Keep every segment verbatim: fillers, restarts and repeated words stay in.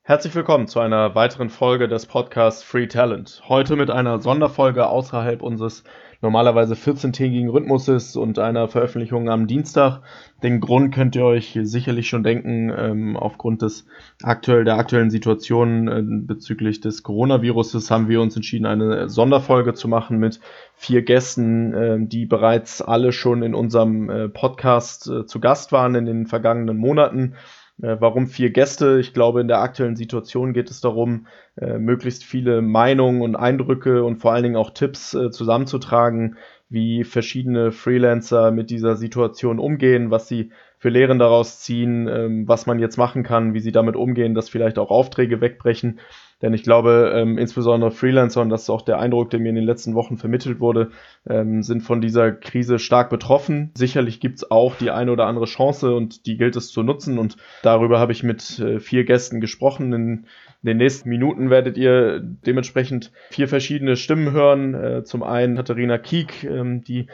Herzlich willkommen zu einer weiteren Folge des Podcasts Free Talent. Heute mit einer Sonderfolge außerhalb unseres normalerweise vierzehntägigen Rhythmuses und einer Veröffentlichung am Dienstag. Den Grund könnt ihr euch sicherlich schon denken, ähm, aufgrund des aktuell, der aktuellen Situation äh, bezüglich des Coronaviruses haben wir uns entschieden, eine Sonderfolge zu machen mit vier Gästen, äh, die bereits alle schon in unserem äh, Podcast äh, zu Gast waren in den vergangenen Monaten. Warum vier Gäste? Ich glaube, in der aktuellen Situation geht es darum, möglichst viele Meinungen und Eindrücke und vor allen Dingen auch Tipps zusammenzutragen, wie verschiedene Freelancer mit dieser Situation umgehen, was sie für Lehren daraus ziehen, was man jetzt machen kann, wie sie damit umgehen, dass vielleicht auch Aufträge wegbrechen. Denn ich glaube, ähm, insbesondere Freelancer, und das ist auch der Eindruck, der mir in den letzten Wochen vermittelt wurde, ähm, sind von dieser Krise stark betroffen. Sicherlich gibt es auch die eine oder andere Chance und die gilt es zu nutzen. Und darüber habe ich mit äh, vier Gästen gesprochen. In den nächsten Minuten werdet ihr dementsprechend vier verschiedene Stimmen hören. Äh, zum einen Katharina Kiek, ähm, die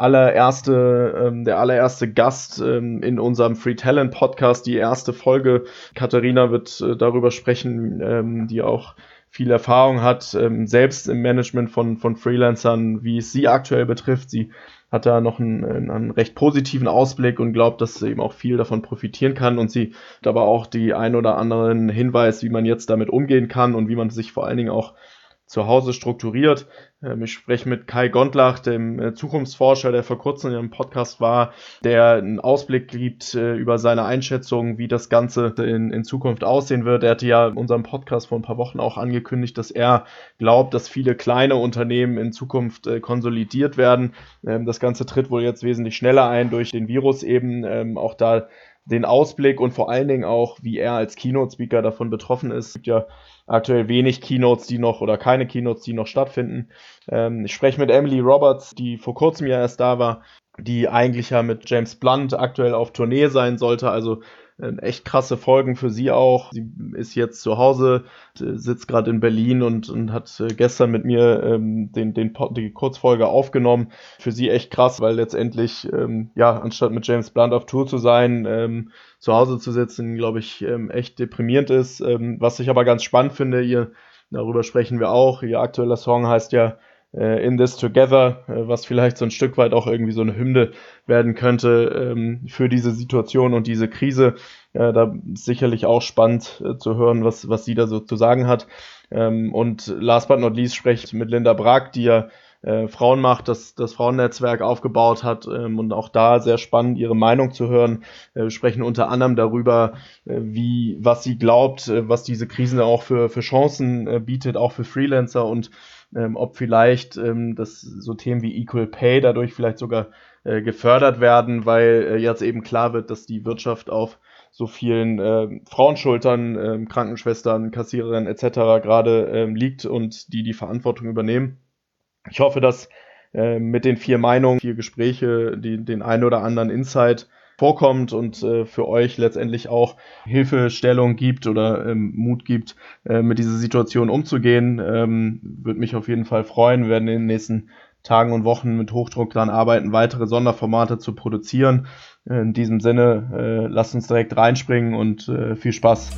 allererste, ähm, der allererste Gast ähm, in unserem Free Talent Podcast, die erste Folge. Katharina wird äh, darüber sprechen, ähm, die auch viel Erfahrung hat, ähm, selbst im Management von, von Freelancern, wie es sie aktuell betrifft. Sie hat da noch einen, einen recht positiven Ausblick und glaubt, dass sie eben auch viel davon profitieren kann, und sie hat aber auch die ein oder anderen Hinweis, wie man jetzt damit umgehen kann und wie man sich vor allen Dingen auch zu Hause strukturiert. Ich spreche mit Kai Gondlach, dem Zukunftsforscher, der vor kurzem in einem Podcast war, der einen Ausblick gibt über seine Einschätzung, wie das Ganze in, in Zukunft aussehen wird. Er hatte ja in unserem Podcast vor ein paar Wochen auch angekündigt, dass er glaubt, dass viele kleine Unternehmen in Zukunft konsolidiert werden. Das Ganze tritt wohl jetzt wesentlich schneller ein durch den Virus eben. Auch da den Ausblick und vor allen Dingen auch, wie er als Keynote-Speaker davon betroffen ist. Es gibt ja aktuell wenig Keynotes, die noch oder keine Keynotes, die noch stattfinden. Ähm, ich spreche mit Emily Roberts, die vor kurzem ja erst da war, die eigentlich ja mit James Blunt aktuell auf Tournee sein sollte, also äh, echt krasse Folgen für sie auch. Sie ist jetzt zu Hause, sitzt gerade in Berlin und, und hat äh, gestern mit mir ähm, den, den, die Kurzfolge aufgenommen. Für sie echt krass, weil letztendlich, ähm, ja, anstatt mit James Blunt auf Tour zu sein, ähm, zu Hause zu sitzen, glaube ich, ähm, echt deprimierend ist. Ähm, was ich aber ganz spannend finde, ihr, darüber sprechen wir auch, ihr aktueller Song heißt ja äh, In This Together, äh, was vielleicht so ein Stück weit auch irgendwie so eine Hymne werden könnte ähm, für diese Situation und diese Krise. Äh, da ist sicherlich auch spannend äh, zu hören, was, was sie da so zu sagen hat. Ähm, und last but not least spreche ich mit Linda Brag, die ja Äh, Frauenmacht, das, das Frauennetzwerk aufgebaut hat, ähm, und auch da sehr spannend, ihre Meinung zu hören. Äh, wir sprechen unter anderem darüber, äh, wie, was sie glaubt, äh, was diese Krisen auch für, für Chancen äh, bietet, auch für Freelancer, und ähm, ob vielleicht ähm, das so Themen wie Equal Pay dadurch vielleicht sogar äh, gefördert werden, weil äh, jetzt eben klar wird, dass die Wirtschaft auf so vielen äh, Frauenschultern, äh, Krankenschwestern, Kassiererinnen et cetera gerade äh, liegt und die die Verantwortung übernehmen. Ich hoffe, dass äh, mit den vier Meinungen, vier Gespräche, die, den einen oder anderen Insight vorkommt und äh, für euch letztendlich auch Hilfestellung gibt oder ähm, Mut gibt, äh, mit dieser Situation umzugehen. Ähm, würde mich auf jeden Fall freuen. Wir werden in den nächsten Tagen und Wochen mit Hochdruck daran arbeiten, weitere Sonderformate zu produzieren. Äh, in diesem Sinne, äh, lasst uns direkt reinspringen und äh, viel Spaß.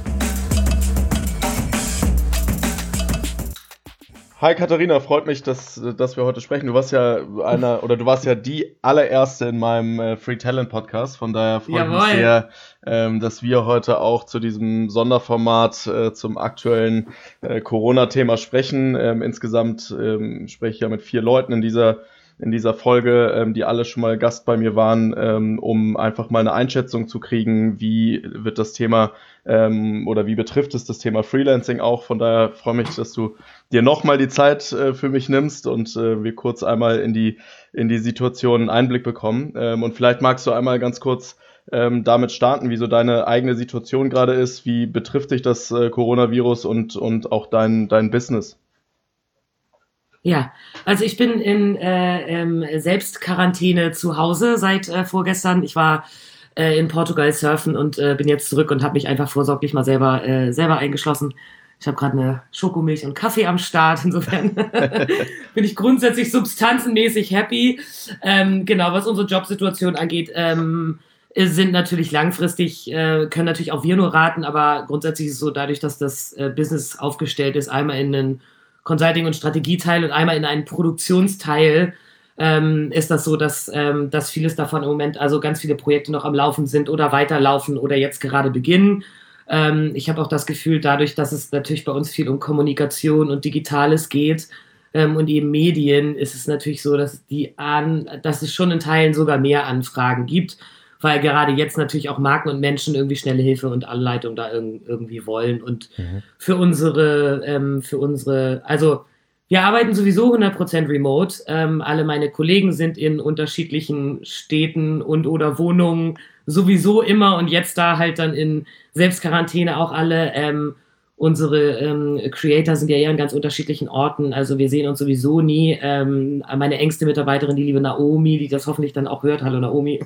Hi Katharina, freut mich, dass, dass wir heute sprechen. Du warst ja einer oder du warst ja die allererste in meinem äh, Free Talent Podcast. Von daher freut Jawohl. mich sehr, ähm, dass wir heute auch zu diesem Sonderformat äh, zum aktuellen äh, Corona-Thema sprechen. Ähm, insgesamt ähm, spreche ich ja mit vier Leuten in dieser in dieser Folge, ähm, die alle schon mal Gast bei mir waren, ähm, um einfach mal eine Einschätzung zu kriegen, wie wird das Thema ähm, oder wie betrifft es das Thema Freelancing auch. Von daher freue mich, dass du dir nochmal die Zeit äh, für mich nimmst und äh, wir kurz einmal in die in die Situation einen Einblick bekommen. Ähm, und vielleicht magst du einmal ganz kurz ähm, damit starten, wie so deine eigene Situation gerade ist, wie betrifft dich das äh, Coronavirus und und auch dein dein Business? Ja, also ich bin in äh, ähm, Selbstquarantäne zu Hause seit äh, vorgestern. Ich war äh, in Portugal surfen und äh, bin jetzt zurück und habe mich einfach vorsorglich mal selber äh, selber eingeschlossen. Ich habe gerade eine Schokomilch und Kaffee am Start. Insofern bin ich grundsätzlich substanzenmäßig happy. Ähm, genau, was unsere Jobsituation angeht. Ähm, äh, sind natürlich langfristig, äh, können natürlich auch wir nur raten, aber grundsätzlich ist es so, dadurch, dass das äh, Business aufgestellt ist, einmal in einen Consulting- und Strategieteil und einmal in einen Produktionsteil, ähm, ist das so, dass, ähm, dass vieles davon im Moment, also ganz viele Projekte noch am Laufen sind oder weiterlaufen oder jetzt gerade beginnen. Ähm, ich habe auch das Gefühl, dadurch, dass es natürlich bei uns viel um Kommunikation und Digitales geht ähm, und eben Medien, ist es natürlich so, dass, die an, dass es schon in Teilen sogar mehr Anfragen gibt, weil gerade jetzt natürlich auch Marken und Menschen irgendwie schnelle Hilfe und Anleitung da irg- irgendwie wollen. Und Mhm. für unsere, ähm, für unsere, also wir arbeiten sowieso hundert Prozent remote. Ähm, alle meine Kollegen sind in unterschiedlichen Städten und oder Wohnungen sowieso immer und jetzt da halt dann in Selbstquarantäne auch alle. Ähm, unsere ähm, Creator sind ja eher an ganz unterschiedlichen Orten. Also wir sehen uns sowieso nie. Ähm, meine engste Mitarbeiterin, die liebe Naomi, die das hoffentlich dann auch hört, hallo Naomi,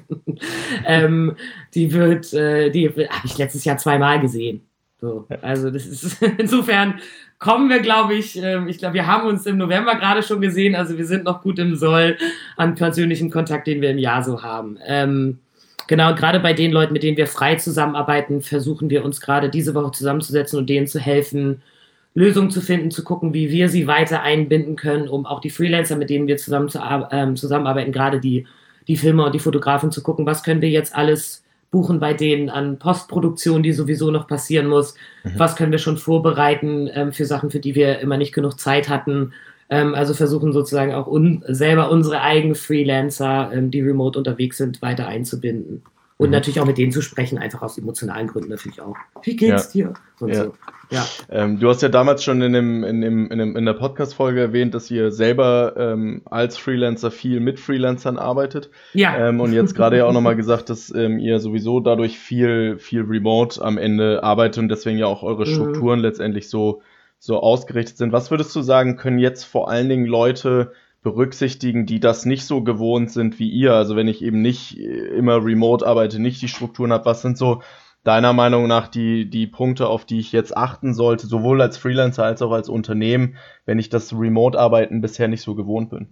ähm, die wird, äh, die habe ich letztes Jahr zweimal gesehen. So, also das ist insofern kommen wir, glaube ich, ähm, ich glaube, wir haben uns im November gerade schon gesehen, also wir sind noch gut im Soll an persönlichem Kontakt, den wir im Jahr so haben. Ähm, genau, und gerade bei den Leuten, mit denen wir frei zusammenarbeiten, versuchen wir uns gerade diese Woche zusammenzusetzen und denen zu helfen, Lösungen zu finden, zu gucken, wie wir sie weiter einbinden können, um auch die Freelancer, mit denen wir zusammen zu, ähm, zusammenarbeiten, gerade die, die Filmer und die Fotografen, zu gucken, was können wir jetzt alles buchen bei denen an Postproduktion, die sowieso noch passieren muss. Mhm. Was können wir schon vorbereiten ähm, für Sachen, für die wir immer nicht genug Zeit hatten. Ähm, also versuchen sozusagen auch un selber unsere eigenen Freelancer, ähm, die remote unterwegs sind, weiter einzubinden. Und mhm. natürlich auch mit denen zu sprechen, einfach aus emotionalen Gründen natürlich auch. Wie geht's ja. dir? Und ja. so. Ja. Ähm, du hast ja damals schon in, dem, in, dem, in, dem, in der Podcast-Folge erwähnt, dass ihr selber ähm, als Freelancer viel mit Freelancern arbeitet. Ja. Ähm, und jetzt gerade ja auch nochmal gesagt, dass ähm, ihr sowieso dadurch viel, viel remote am Ende arbeitet und deswegen ja auch eure Strukturen mhm. letztendlich so, so ausgerichtet sind. Was würdest du sagen, können jetzt vor allen Dingen Leute berücksichtigen, die das nicht so gewohnt sind wie ihr? Also wenn ich eben nicht immer remote arbeite, nicht die Strukturen habe, was sind so deiner Meinung nach die, die Punkte, auf die ich jetzt achten sollte, sowohl als Freelancer als auch als Unternehmen, wenn ich das Remote-Arbeiten bisher nicht so gewohnt bin?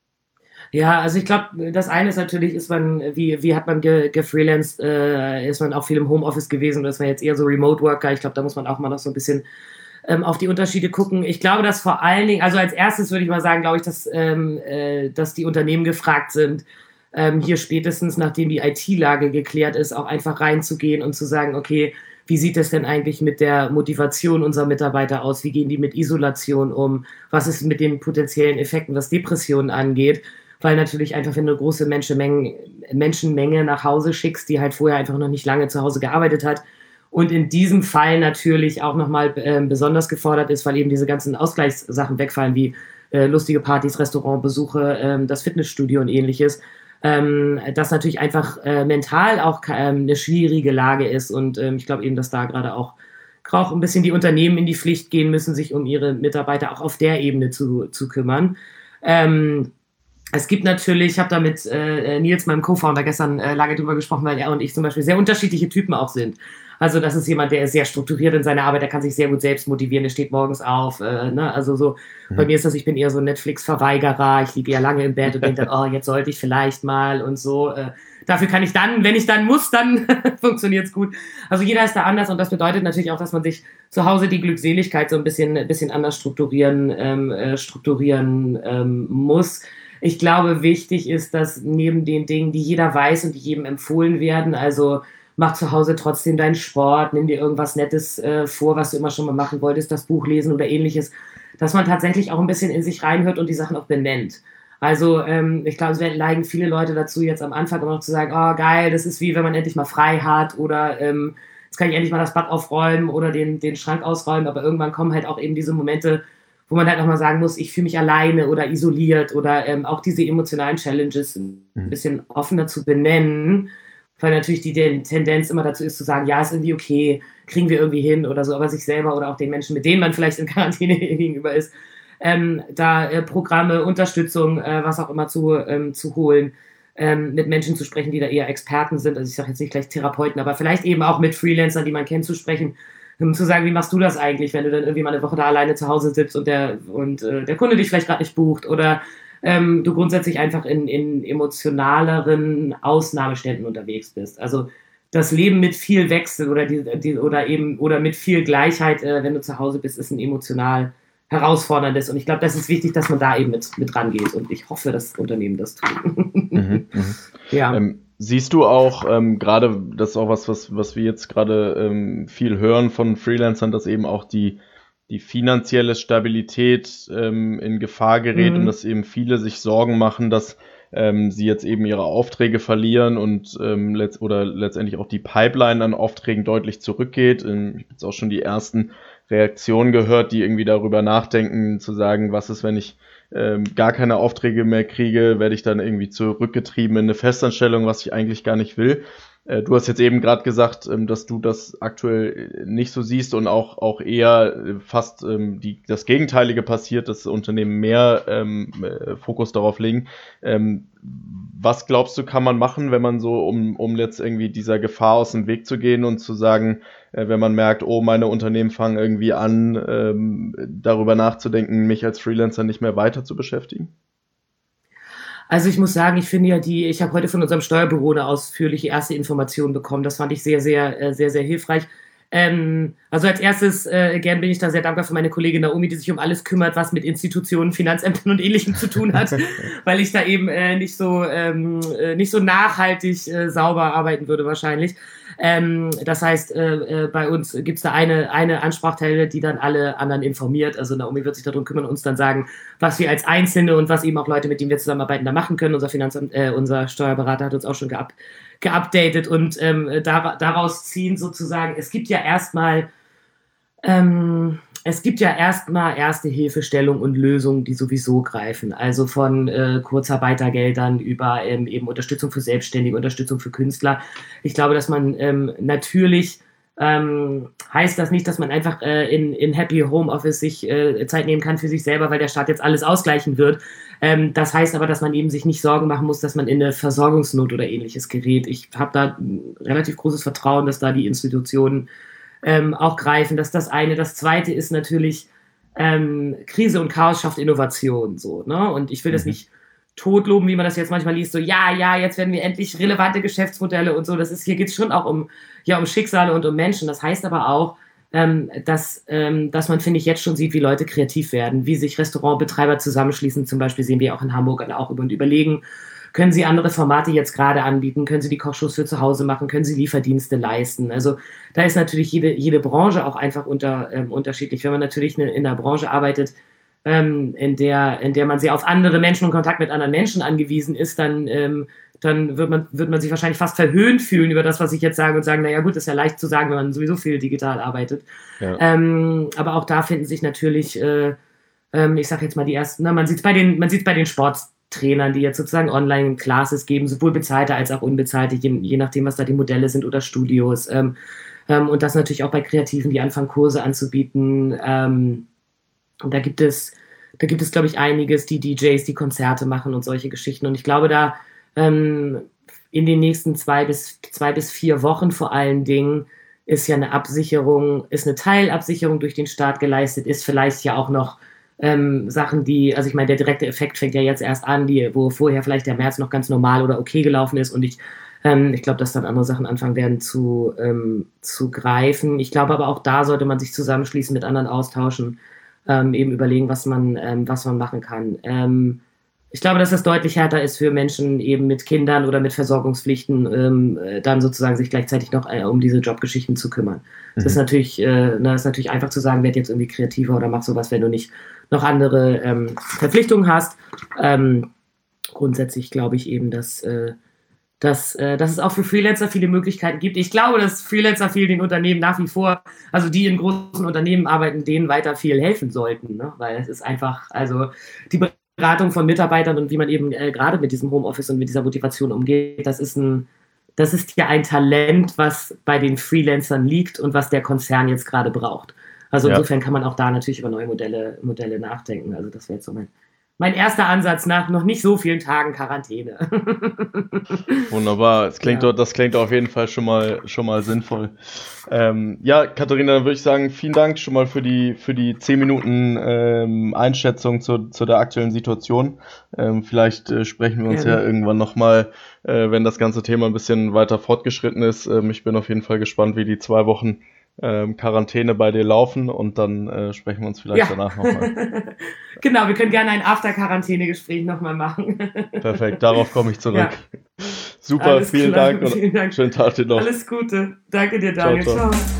Ja, also ich glaube, das eine ist natürlich, ist man, wie, wie hat man ge, gefreelanced, äh, ist man auch viel im Homeoffice gewesen oder ist man jetzt eher so Remote-Worker? Ich glaube, da muss man auch mal noch so ein bisschen ähm, auf die Unterschiede gucken. Ich glaube, dass vor allen Dingen, also als erstes würde ich mal sagen, glaube ich, dass, ähm, äh, dass die Unternehmen gefragt sind, ähm, hier spätestens, nachdem die I T-Lage geklärt ist, auch einfach reinzugehen und zu sagen, okay, wie sieht es denn eigentlich mit der Motivation unserer Mitarbeiter aus? Wie gehen die mit Isolation um? Was ist mit den potenziellen Effekten, was Depressionen angeht? Weil natürlich einfach, wenn du eine große Menschenmenge, Menschenmenge nach Hause schickst, die halt vorher einfach noch nicht lange zu Hause gearbeitet hat und in diesem Fall natürlich auch nochmal äh, besonders gefordert ist, weil eben diese ganzen Ausgleichssachen wegfallen, wie äh, lustige Partys, Restaurantbesuche, äh, das Fitnessstudio und ähnliches, ähm, das natürlich einfach äh, mental auch ähm, eine schwierige Lage ist und ähm, ich glaube eben, dass da gerade auch, auch ein bisschen die Unternehmen in die Pflicht gehen müssen, sich um ihre Mitarbeiter auch auf der Ebene zu, zu kümmern. Ähm, Es gibt natürlich, ich habe da mit äh, Nils, meinem Co-Founder, gestern äh, lange drüber gesprochen, weil er und ich zum Beispiel sehr unterschiedliche Typen auch sind. Also das ist jemand, der ist sehr strukturiert in seiner Arbeit, der kann sich sehr gut selbst motivieren, der steht morgens auf. Äh, ne? Also so, mhm. bei mir ist das, ich bin eher so ein Netflix-Verweigerer, ich liege eher lange im Bett und denke dann, oh, jetzt sollte ich vielleicht mal und so. Äh, dafür kann ich dann, wenn ich dann muss, dann funktioniert's gut. Also jeder ist da anders und das bedeutet natürlich auch, dass man sich zu Hause die Glückseligkeit so ein bisschen, ein bisschen anders strukturieren, ähm, äh, strukturieren ähm, muss. Ich glaube, wichtig ist, dass neben den Dingen, die jeder weiß und die jedem empfohlen werden, also mach zu Hause trotzdem deinen Sport, nimm dir irgendwas Nettes äh, vor, was du immer schon mal machen wolltest, das Buch lesen oder ähnliches, dass man tatsächlich auch ein bisschen in sich reinhört und die Sachen auch benennt. Also ähm, ich glaube, es neigen viele Leute dazu, jetzt am Anfang immer noch zu sagen, oh geil, das ist wie, wenn man endlich mal frei hat oder ähm, jetzt kann ich endlich mal das Bad aufräumen oder den, den Schrank ausräumen, aber irgendwann kommen halt auch eben diese Momente, wo man halt nochmal sagen muss, ich fühle mich alleine oder isoliert oder ähm, auch diese emotionalen Challenges ein bisschen offener zu benennen, weil natürlich die Tendenz immer dazu ist zu sagen, ja, ist irgendwie okay, kriegen wir irgendwie hin oder so, aber sich selber oder auch den Menschen, mit denen man vielleicht in Quarantäne gegenüber ist, ähm, da äh, Programme, Unterstützung, äh, was auch immer zu, ähm, zu holen, ähm, mit Menschen zu sprechen, die da eher Experten sind, also ich sage jetzt nicht gleich Therapeuten, aber vielleicht eben auch mit Freelancern, die man kennt, zu sprechen, um zu sagen, wie machst du das eigentlich, wenn du dann irgendwie mal eine Woche da alleine zu Hause sitzt und der und äh, der Kunde dich vielleicht gerade nicht bucht oder ähm, du grundsätzlich einfach in, in emotionaleren Ausnahmeständen unterwegs bist. Also das Leben mit viel Wechsel oder, die, die, oder eben oder mit viel Gleichheit, äh, wenn du zu Hause bist, ist ein emotional herausforderndes. Und ich glaube, das ist wichtig, dass man da eben mit, mit rangeht. Und ich hoffe, dass Unternehmen das tun. Mhm, mhm. Ja. Ähm, siehst du auch, ähm, gerade, das ist auch was, was, was wir jetzt gerade ähm, viel hören von Freelancern, dass eben auch die, die finanzielle Stabilität ähm, in Gefahr gerät Mhm. und dass eben viele sich Sorgen machen, dass ähm, sie jetzt eben ihre Aufträge verlieren und ähm, letzt oder letztendlich auch die Pipeline an Aufträgen deutlich zurückgeht. Ähm, ich habe jetzt auch schon die ersten Reaktionen gehört, die irgendwie darüber nachdenken, zu sagen, was ist, wenn ich ähm, gar keine Aufträge mehr kriege, werde ich dann irgendwie zurückgetrieben in eine Festanstellung, was ich eigentlich gar nicht will. Äh, du hast jetzt eben gerade gesagt, ähm, dass du das aktuell nicht so siehst und auch, auch eher äh, fast ähm, die, das Gegenteilige passiert, dass Unternehmen mehr ähm, äh, Fokus darauf legen. Ähm, was glaubst du, kann man machen, wenn man so, um, um jetzt irgendwie dieser Gefahr aus dem Weg zu gehen und zu sagen, äh, wenn man merkt, oh, meine Unternehmen fangen irgendwie an, ähm, darüber nachzudenken, mich als Freelancer nicht mehr weiter zu beschäftigen? Also ich muss sagen, ich finde ja die, ich habe heute von unserem Steuerbüro eine ausführliche erste Information bekommen. Das fand ich sehr, sehr, äh, sehr, sehr hilfreich. Ähm, also als erstes, äh, gern bin ich da sehr dankbar für meine Kollegin Naomi, die sich um alles kümmert, was mit Institutionen, Finanzämtern und Ähnlichem zu tun hat, weil ich da eben äh, nicht so ähm, äh, nicht so nachhaltig äh, sauber arbeiten würde wahrscheinlich. Ähm, das heißt, äh, äh, bei uns gibt es da eine, eine Ansprachstelle, die dann alle anderen informiert. Also Naomi wird sich darum kümmern und uns dann sagen, was wir als Einzelne und was eben auch Leute, mit denen wir zusammenarbeiten, da machen können. Unser Finanzamt, äh, unser Steuerberater hat uns auch schon geab geupdatet und ähm, da, daraus ziehen sozusagen, es gibt ja erstmal ähm, es gibt ja erstmal erste Hilfestellung und Lösungen, die sowieso greifen. Also von äh, Kurzarbeitergeldern über ähm, eben Unterstützung für Selbstständige, Unterstützung für Künstler. Ich glaube, dass man ähm, natürlich ähm, heißt das nicht, dass man einfach äh, in, in Happy Homeoffice sich äh, Zeit nehmen kann für sich selber, weil der Staat jetzt alles ausgleichen wird. Ähm, das heißt aber, dass man eben sich nicht Sorgen machen muss, dass man in eine Versorgungsnot oder ähnliches gerät. Ich habe da relativ großes Vertrauen, dass da die Institutionen ähm, auch greifen. Das ist das eine. Das zweite ist natürlich, ähm, Krise und Chaos schafft Innovation. So, ne? Und ich will das Mhm. nicht totloben, wie man das jetzt manchmal liest, so ja, ja, jetzt werden wir endlich relevante Geschäftsmodelle und so. Das ist, hier geht es schon auch um, ja, um Schicksale und um Menschen. Das heißt aber auch, ähm, dass, ähm, dass man, finde ich, jetzt schon sieht, wie Leute kreativ werden, wie sich Restaurantbetreiber zusammenschließen. Zum Beispiel sehen wir auch in Hamburg und auch über und überlegen, können sie andere Formate jetzt gerade anbieten, können sie die Kochshows für zu Hause machen, können sie Lieferdienste leisten. Also da ist natürlich jede, jede Branche auch einfach unter, ähm, unterschiedlich. Wenn man natürlich in einer Branche arbeitet, ähm, in, der, in der man sehr auf andere Menschen und Kontakt mit anderen Menschen angewiesen ist, dann, ähm, dann wird, man, wird man sich wahrscheinlich fast verhöhnt fühlen über das, was ich jetzt sage und sagen, naja gut, ist ja leicht zu sagen, wenn man sowieso viel digital arbeitet. Ja. Ähm, aber auch da finden sich natürlich, äh, ähm, ich sage jetzt mal die ersten, na, man sieht es bei den, man sieht's bei den Sporttrainern, die jetzt sozusagen Online-Classes geben, sowohl bezahlte als auch unbezahlte, je, je nachdem, was da die Modelle sind oder Studios. Ähm, ähm, und das natürlich auch bei Kreativen, die anfangen, Kurse anzubieten. Ähm, und da gibt es, da gibt es, glaube ich, einiges, die D Js, die Konzerte machen und solche Geschichten. Und ich glaube, da ähm, in den nächsten zwei bis, zwei bis vier Wochen vor allen Dingen ist ja eine Absicherung, ist eine Teilabsicherung durch den Staat geleistet, ist vielleicht ja auch noch ähm, Sachen, die, also ich meine, der direkte Effekt fängt ja jetzt erst an, die, wo vorher vielleicht der März noch ganz normal oder okay gelaufen ist und ich, ähm, ich glaube, dass dann andere Sachen anfangen werden zu, ähm, zu greifen. Ich glaube aber auch da sollte man sich zusammenschließen, mit anderen austauschen, ähm, eben überlegen, was man, ähm, was man machen kann. Ähm, ich glaube, dass das deutlich härter ist für Menschen eben mit Kindern oder mit Versorgungspflichten, ähm, äh, dann sozusagen sich gleichzeitig noch äh, um diese Jobgeschichten zu kümmern. Es Mhm. ist natürlich, äh, na, ist natürlich einfach zu sagen, werd jetzt irgendwie kreativer oder mach sowas, wenn du nicht noch andere ähm, Verpflichtungen hast. Ähm, grundsätzlich glaube ich eben, dass, äh, dass, äh, dass es auch für Freelancer viele Möglichkeiten gibt. Ich glaube, dass Freelancer viel den Unternehmen nach wie vor, also die in großen Unternehmen arbeiten, denen weiter viel helfen sollten, ne? Weil es ist einfach, also die Beratung von Mitarbeitern und wie man eben äh, gerade mit diesem Homeoffice und mit dieser Motivation umgeht, das ist ein, das ist ja ein Talent, was bei den Freelancern liegt und was der Konzern jetzt gerade braucht. Also Ja. insofern kann man auch da natürlich über neue Modelle, Modelle nachdenken. Also das wäre jetzt so mein, mein erster Ansatz nach noch nicht so vielen Tagen Quarantäne. Wunderbar, das klingt, ja. das klingt auf jeden Fall schon mal, schon mal sinnvoll. Ähm, ja, Katharina, dann würde ich sagen, vielen Dank schon mal für die, für die zehn Minuten ähm, Einschätzung zu, zu der aktuellen Situation. Ähm, vielleicht äh, sprechen wir uns Gerne. ja irgendwann nochmal, äh, wenn das ganze Thema ein bisschen weiter fortgeschritten ist. Ähm, ich bin auf jeden Fall gespannt, wie die zwei Wochen ähm, Quarantäne bei dir laufen und dann äh, sprechen wir uns vielleicht ja. danach nochmal. Genau, wir können gerne ein After-Quarantäne-Gespräch nochmal machen. Perfekt, darauf komme ich zurück. Ja. Super, Alles vielen, klar, Dank und vielen Dank. Schönen Tag dir noch. Alles Gute. Danke dir, Daniel. Ciao, ciao. ciao.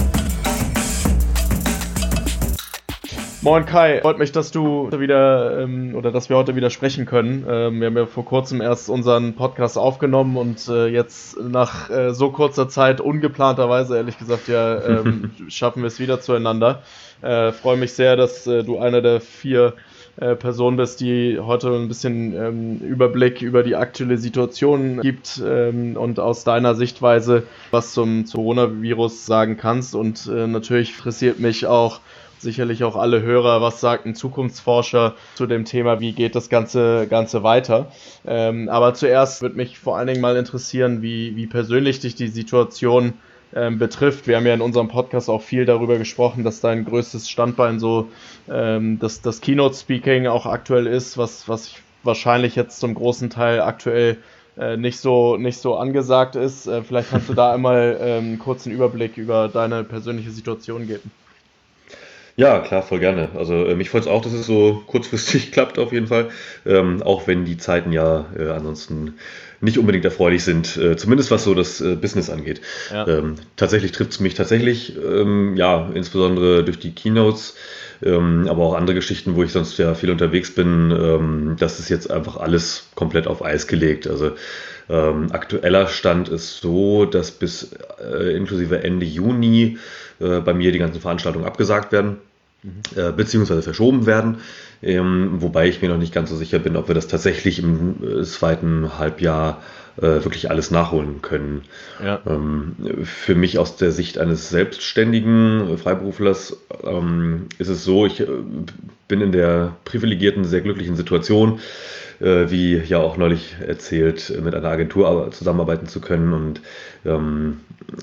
Moin Kai, freut mich, dass du wieder ähm, oder dass wir heute wieder sprechen können. Ähm, wir haben ja vor kurzem erst unseren Podcast aufgenommen und äh, jetzt nach äh, so kurzer Zeit, ungeplanterweise ehrlich gesagt, ja, ähm, schaffen wir es wieder zueinander. Äh, freue mich sehr, dass äh, du einer der vier äh, Personen bist, die heute ein bisschen ähm, Überblick über die aktuelle Situation gibt ähm, und aus deiner Sichtweise was zum Coronavirus sagen kannst. Und äh, natürlich interessiert mich auch, sicherlich auch alle Hörer, was sagt ein Zukunftsforscher zu dem Thema, wie geht das Ganze, Ganze weiter. Ähm, aber zuerst würde mich vor allen Dingen mal interessieren, wie, wie persönlich dich die Situation ähm, betrifft. Wir haben ja in unserem Podcast auch viel darüber gesprochen, dass dein größtes Standbein so ähm, das, das Keynote-Speaking auch aktuell ist, was, was wahrscheinlich jetzt zum großen Teil aktuell äh, nicht so, nicht so angesagt ist. Äh, vielleicht kannst du da einmal ähm, einen kurzen Überblick über deine persönliche Situation geben. Ja, klar, voll gerne. Also äh, mich freut es auch, dass es so kurzfristig klappt auf jeden Fall, ähm, auch wenn die Zeiten ja äh, ansonsten nicht unbedingt erfreulich sind, äh, zumindest was so das äh, Business angeht. Ja. Ähm, tatsächlich trifft es mich tatsächlich, ähm, ja, insbesondere durch die Keynotes, ähm, aber auch andere Geschichten, wo ich sonst ja viel unterwegs bin. Ähm, das ist jetzt einfach alles komplett auf Eis gelegt. Also ähm, aktueller Stand ist so, dass bis äh, inklusive Ende Juni äh, bei mir die ganzen Veranstaltungen abgesagt werden. Mhm. Äh, beziehungsweise verschoben werden, ähm, wobei ich mir noch nicht ganz so sicher bin, ob wir das tatsächlich im äh, zweiten Halbjahr äh, wirklich alles nachholen können. Ja. Ähm, für mich aus der Sicht eines selbstständigen Freiberuflers ähm, ist es so, ich äh, bin in der privilegierten, sehr glücklichen Situation, äh, wie ja auch neulich erzählt, mit einer Agentur zusammenarbeiten zu können und ähm,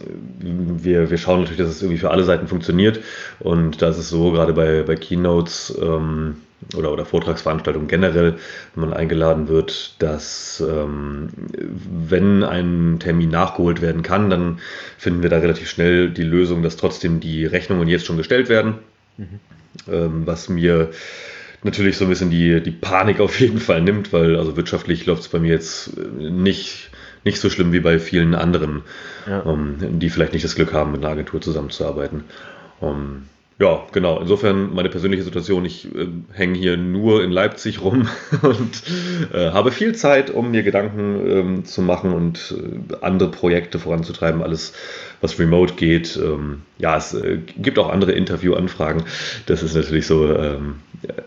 wir, wir schauen natürlich, dass es irgendwie für alle Seiten funktioniert und da ist es so, gerade bei, bei Keynotes ähm, oder, oder Vortragsveranstaltungen generell, wenn man eingeladen wird, dass ähm, wenn ein Termin nachgeholt werden kann, dann finden wir da relativ schnell die Lösung, dass trotzdem die Rechnungen jetzt schon gestellt werden, mhm. ähm, was mir natürlich so ein bisschen die, die Panik auf jeden Fall nimmt, weil also wirtschaftlich läuft es bei mir jetzt nicht nicht so schlimm wie bei vielen anderen, ja. um, die vielleicht nicht das Glück haben, mit einer Agentur zusammenzuarbeiten. Um, ja, genau. Insofern meine persönliche Situation, ich äh, hänge hier nur in Leipzig rum und äh, habe viel Zeit, um mir Gedanken äh, zu machen und äh, andere Projekte voranzutreiben, alles was remote geht. Ähm, ja, es äh, gibt auch andere Interviewanfragen. Das ist natürlich so, ähm,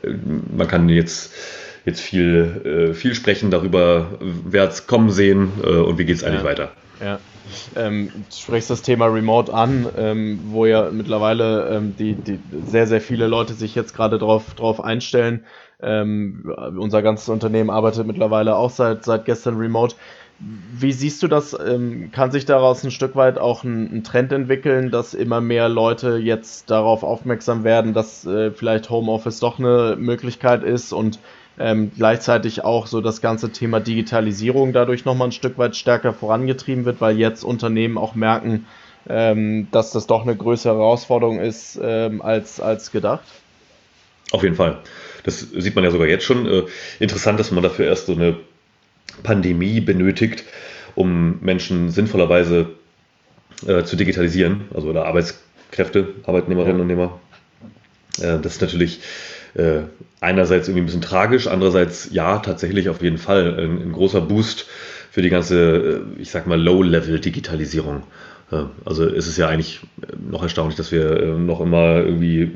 man kann jetzt jetzt viel, äh, viel sprechen darüber, wer hat's kommen sehen äh, und wie geht's eigentlich ja. weiter. Ja. Ähm, du sprichst das Thema Remote an, ähm, wo ja mittlerweile ähm, die, die sehr, sehr viele Leute sich jetzt gerade drauf, drauf einstellen. Ähm, unser ganzes Unternehmen arbeitet mittlerweile auch seit, seit gestern remote. Wie siehst du das? Ähm, kann sich daraus ein Stück weit auch ein, ein Trend entwickeln, dass immer mehr Leute jetzt darauf aufmerksam werden, dass äh, vielleicht Homeoffice doch eine Möglichkeit ist und Ähm, gleichzeitig auch so das ganze Thema Digitalisierung dadurch nochmal ein Stück weit stärker vorangetrieben wird, weil jetzt Unternehmen auch merken, ähm, dass das doch eine größere Herausforderung ist ähm, als, als gedacht? Auf jeden Fall. Das sieht man ja sogar jetzt schon. Äh, interessant, dass man dafür erst so eine Pandemie benötigt, um Menschen sinnvollerweise äh, zu digitalisieren, also oder Arbeitskräfte, Arbeitnehmerinnen ja. und Nehmer. Äh, das ist natürlich Äh, einerseits irgendwie ein bisschen tragisch, andererseits ja, tatsächlich auf jeden Fall ein, ein großer Boost für die ganze, ich sag mal, Low-Level-Digitalisierung. Äh, also ist es ja eigentlich noch erstaunlich, dass wir äh, noch immer irgendwie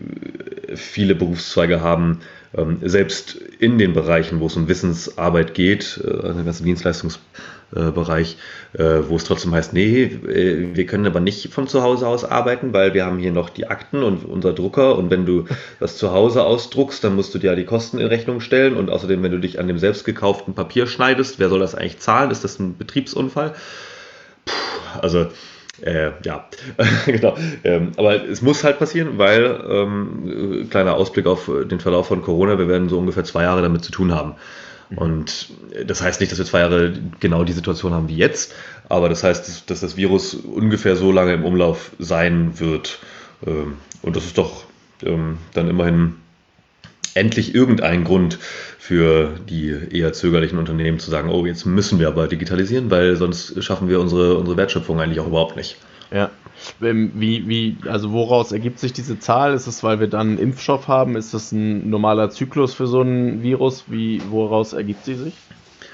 viele Berufszweige haben, ähm, selbst in den Bereichen, wo es um Wissensarbeit geht, äh, in der ganzen Dienstleistungsbranche, Bereich, äh, wo es trotzdem heißt, nee, äh, wir können aber nicht von zu Hause aus arbeiten, weil wir haben hier noch die Akten und unser Drucker und wenn du was zu Hause ausdruckst, dann musst du dir ja die Kosten in Rechnung stellen und außerdem, wenn du dich an dem selbst gekauften Papier schneidest, wer soll das eigentlich zahlen? Ist das ein Betriebsunfall? Puh, also Äh, ja, genau. Ähm, aber es muss halt passieren, weil, ähm, kleiner Ausblick auf den Verlauf von Corona, wir werden so ungefähr zwei Jahre damit zu tun haben. Und das heißt nicht, dass wir zwei Jahre genau die Situation haben wie jetzt, aber das heißt, dass das Virus ungefähr so lange im Umlauf sein wird. Ähm, und das ist doch ähm, dann immerhin endlich irgendein Grund für die eher zögerlichen Unternehmen zu sagen, oh, jetzt müssen wir aber digitalisieren, weil sonst schaffen wir unsere, unsere Wertschöpfung eigentlich auch überhaupt nicht. Ja. Wie, wie, also woraus ergibt sich diese Zahl? Ist es, weil wir dann einen Impfstoff haben? Ist das ein normaler Zyklus für so ein Virus? Wie, woraus ergibt sie sich?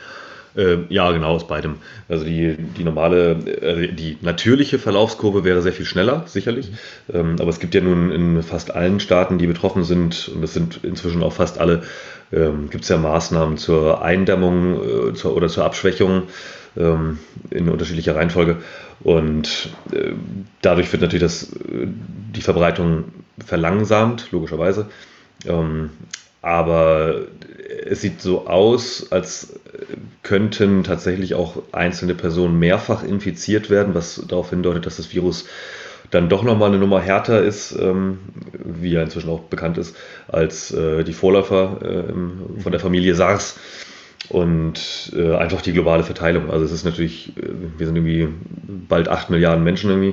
Äh, ja, genau, aus beidem. Also die, die normale, äh, die natürliche Verlaufskurve wäre sehr viel schneller, sicherlich. Ähm, aber es gibt ja nun in fast allen Staaten, die betroffen sind, und das sind inzwischen auch fast alle, ähm, gibt es ja Maßnahmen zur Eindämmung äh, zur, oder zur Abschwächung ähm, in unterschiedlicher Reihenfolge. Und äh, dadurch wird natürlich das, die Verbreitung verlangsamt, logischerweise. Ähm, aber es sieht so aus, als könnten tatsächlich auch einzelne Personen mehrfach infiziert werden, was darauf hindeutet, dass das Virus dann doch nochmal eine Nummer härter ist, ähm, wie ja inzwischen auch bekannt ist, als äh, die Vorläufer äh, von der Familie SARS. Und äh, einfach die globale Verteilung. Also es ist natürlich, äh, wir sind irgendwie bald acht Milliarden Menschen irgendwie.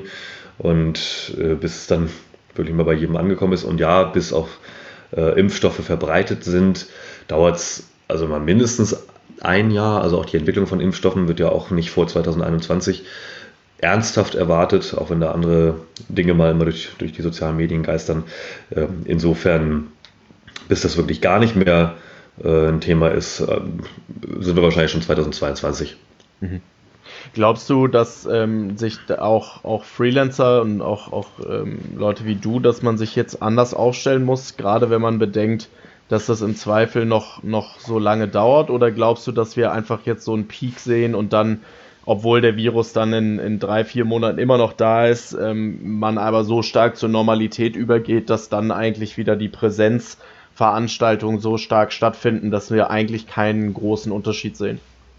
Und äh, bis es dann wirklich mal bei jedem angekommen ist und ja, bis auch äh, Impfstoffe verbreitet sind, dauert es also mal mindestens ein Jahr. Also auch die Entwicklung von Impfstoffen wird ja auch nicht vor zwanzig einundzwanzig ernsthaft erwartet, auch wenn da andere Dinge mal immer durch, durch die sozialen Medien geistern. Äh, insofern, bis das wirklich gar nicht mehr ein Thema ist, sind wir wahrscheinlich schon zweitausendzweiundzwanzig. Mhm. Glaubst du, dass ähm, sich auch, auch Freelancer und auch, auch ähm, Leute wie du, dass man sich jetzt anders aufstellen muss, gerade wenn man bedenkt, dass das im Zweifel noch, noch so lange dauert? Oder glaubst du, dass wir einfach jetzt so einen Peak sehen und dann, obwohl der Virus dann in, in drei, vier Monaten immer noch da ist, ähm, man aber so stark zur Normalität übergeht, dass dann eigentlich wieder die Präsenz Veranstaltungen so stark stattfinden, dass wir eigentlich keinen großen Unterschied sehen?